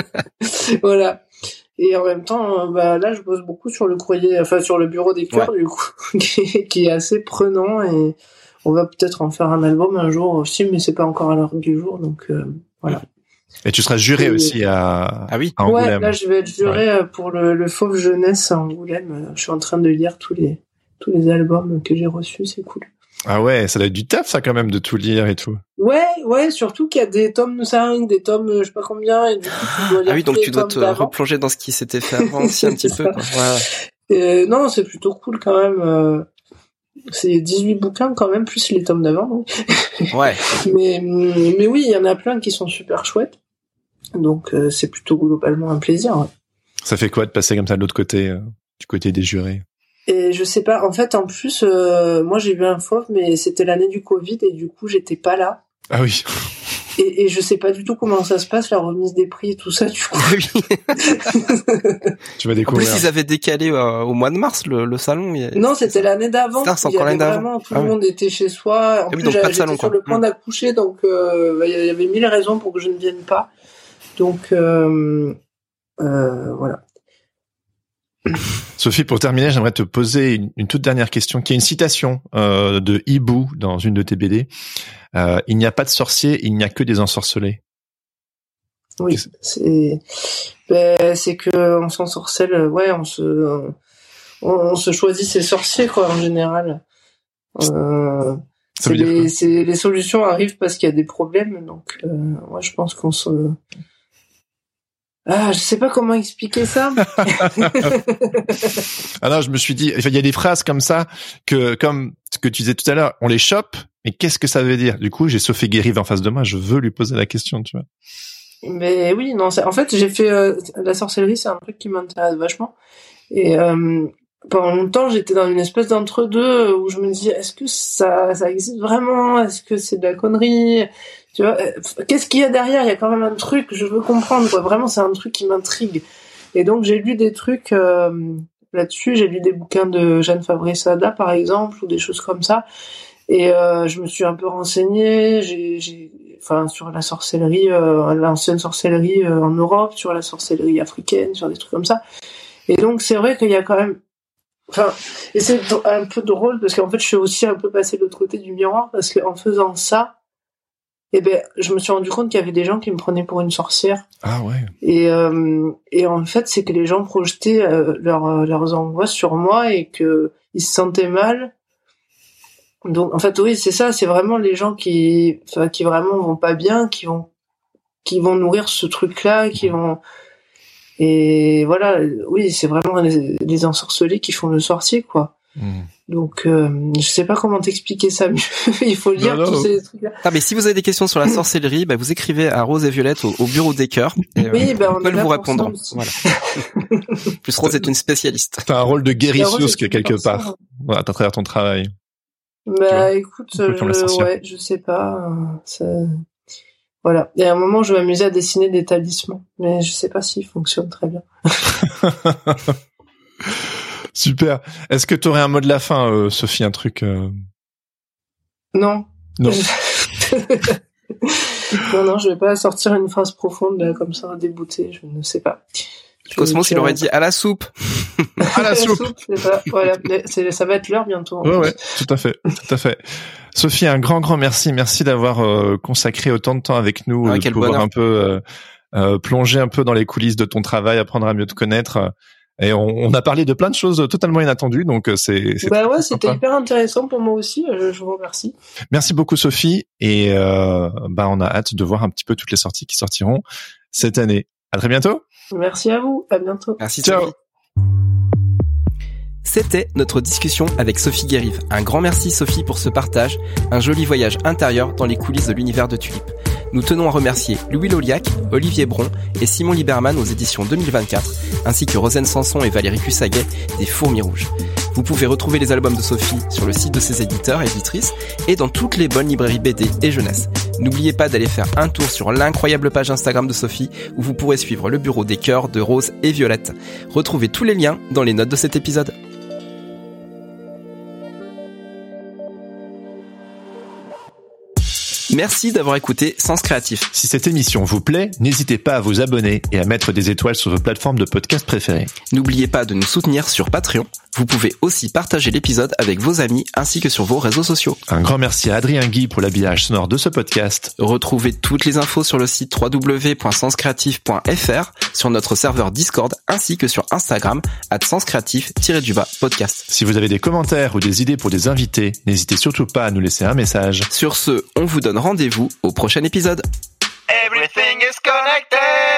Voilà. Et en même temps, bah là, je bosse beaucoup sur le courrier, enfin sur le bureau des cœurs, ouais. Du coup, qui est, qui est assez prenant et on va peut-être en faire un album un jour aussi, mais c'est pas encore à l'heure du jour, donc euh, voilà. Et tu seras juré et... aussi à, ah oui. à Angoulême. Ouais, là je vais être juré ouais. pour le, le Fauve Jeunesse à Angoulême. Je suis en train de lire tous les tous les albums que j'ai reçus, c'est cool. Ah ouais, ça doit être du taf ça quand même de tout lire et tout. Ouais, ouais, surtout qu'il y a des tomes cinq, des tomes je sais pas combien, et du coup tu dois lire. Ah oui, donc tu dois te d'avant. replonger dans ce qui s'était fait avant aussi un petit peu. Quoi. Ouais. Euh, non, c'est plutôt cool quand même. Euh, c'est dix-huit bouquins quand même, plus les tomes d'avant. Donc. Ouais. mais, mais oui, il y en a plein qui sont super chouettes. Donc euh, c'est plutôt globalement un plaisir. Ouais. Ça fait quoi de passer comme ça de l'autre côté, euh, du côté des jurés? Et je sais pas, en fait, en plus, euh, moi j'ai eu un Fauve, mais c'était l'année du Covid et du coup j'étais pas là. Ah oui. Et, et je sais pas du tout comment ça se passe, la remise des prix et tout ça, du coup. Oui. Tu vas découvrir. En plus, ils avaient décalé euh, au mois de mars le, le salon. Il... Non, c'était l'année d'avant. Putain, c'est il y encore avait l'année vraiment, d'avant. tout le ah monde oui. était chez soi. En ah oui, plus, j'étais salon, sur quoi. le point mmh. d'accoucher, donc euh, il y avait mille raisons pour que je ne vienne pas. Donc, euh, euh, voilà. Sophie, pour terminer, j'aimerais te poser une, une toute dernière question, qui est une citation euh, de Hibou dans une de tes B D. Euh, il n'y a pas de sorcier, il n'y a que des ensorcelés. Oui, c'est ben, c'est que on s'ensorcelle, ouais, on se on, on se choisit ses sorciers quoi en général. Euh, c'est les, c'est les solutions arrivent parce qu'il y a des problèmes, donc euh, moi je pense qu'on se Ah, je sais pas comment expliquer ça. Ah non, je me suis dit, il y a des phrases comme ça que, comme ce que tu disais tout à l'heure, on les chope, mais qu'est-ce que ça veut dire? Du coup, j'ai Sophie Guérive en face de moi, je veux lui poser la question, tu vois. Mais oui, non, c'est, en fait, j'ai fait euh, la sorcellerie, c'est un truc qui m'intéresse vachement. Et euh, pendant longtemps, j'étais dans une espèce d'entre-deux où je me disais, est-ce que ça, ça existe vraiment? Est-ce que c'est de la connerie? Tu vois, qu'est-ce qu'il y a derrière? Il y a quand même un truc, je veux comprendre, quoi. Vraiment, c'est un truc qui m'intrigue. Et donc, j'ai lu des trucs euh, là-dessus. J'ai lu des bouquins de Jeanne Fabré-Sada, par exemple, ou des choses comme ça. Et euh, je me suis un peu renseignée. J'ai, j'ai, enfin, sur la sorcellerie, euh, l'ancienne sorcellerie euh, en Europe, sur la sorcellerie africaine, sur des trucs comme ça. Et donc, c'est vrai qu'il y a quand même... Enfin, et c'est un peu drôle, parce qu'en fait, je suis aussi un peu passée de l'autre côté du miroir, parce qu'en faisant ça, eh ben, je me suis rendu compte qu'il y avait des gens qui me prenaient pour une sorcière. Ah ouais. Et euh, et en fait, c'est que les gens projetaient euh, leurs leurs angoisses sur moi et que ils se sentaient mal. Donc en fait, oui, c'est ça. C'est vraiment les gens qui, enfin, qui vraiment vont pas bien, qui vont qui vont nourrir ce truc-là, qui vont. Et voilà, oui, c'est vraiment les, les ensorcelés qui font le sorcier, quoi. Mmh. Donc, euh, je sais pas comment t'expliquer ça mieux. Il faut lire tous ces trucs-là. Ah, mais si vous avez des questions sur la sorcellerie, bah, vous écrivez à Rose et Violette au, au bureau des cœurs. Et, oui, euh, bah, on peut vous répondre. Voilà. Plus Rose est une spécialiste. T'as un rôle de guérisseuse quelque part. Voilà, à travers ton travail. Bah, écoute, je, ouais, je sais pas. Ça... Voilà. Et à un moment, je m'amusais à dessiner des talismans. Mais je sais pas s'ils fonctionnent très bien. Super. Est-ce que tu aurais un mot de la fin, euh, Sophie, un truc euh... Non. Non. non, non, je vais pas sortir une phrase profonde là, comme ça, déboutée. Je ne sais pas. Je Cosmos, il aurait dit à la soupe. à la soupe. C'est ça. Voilà. C'est, ça va être l'heure bientôt. Ouais, ouais. Tout à fait. Tout à fait. Sophie, un grand, grand merci. Merci d'avoir euh, consacré autant de temps avec nous, ah, de pouvoir bonheur. un peu euh, euh, plonger un peu dans les coulisses de ton travail, apprendre à mieux te connaître. Et on, on a parlé de plein de choses totalement inattendues, donc c'est. c'est bah ouais, c'était sympa. Hyper intéressant pour moi aussi. Je, je vous remercie. Merci beaucoup, Sophie. Et euh, bah on a hâte de voir un petit peu toutes les sorties qui sortiront cette année. À très bientôt. Merci à vous. À bientôt. Merci. Ciao. Sophie. C'était notre discussion avec Sophie Guérive. Un grand merci Sophie pour ce partage, un joli voyage intérieur dans les coulisses de l'univers de Tulip. Nous tenons à remercier Louis Loliac, Olivier Bron et Simon Liberman aux éditions deux mille vingt-quatre, ainsi que Rosen Sanson et Valérie Cussaguet des Fourmis Rouges. Vous pouvez retrouver les albums de Sophie sur le site de ses éditeurs et éditrices et dans toutes les bonnes librairies B D et jeunesse. N'oubliez pas d'aller faire un tour sur l'incroyable page Instagram de Sophie où vous pourrez suivre le bureau des cœurs de Rose et Violette. Retrouvez tous les liens dans les notes de cet épisode. Merci d'avoir écouté Sens Créatif. Si cette émission vous plaît, n'hésitez pas à vous abonner et à mettre des étoiles sur vos plateformes de podcast préférées. N'oubliez pas de nous soutenir sur Patreon. Vous pouvez aussi partager l'épisode avec vos amis ainsi que sur vos réseaux sociaux. Un grand merci à Adrien Guy pour l'habillage sonore de ce podcast. Retrouvez toutes les infos sur le site w w w point sens créatif point f r, sur notre serveur Discord ainsi que sur Instagram arobase sens créatif tiret du bas podcast. Si vous avez des commentaires ou des idées pour des invités, n'hésitez surtout pas à nous laisser un message. Sur ce, on vous donne rendez-vous au prochain épisode. Everything is connected.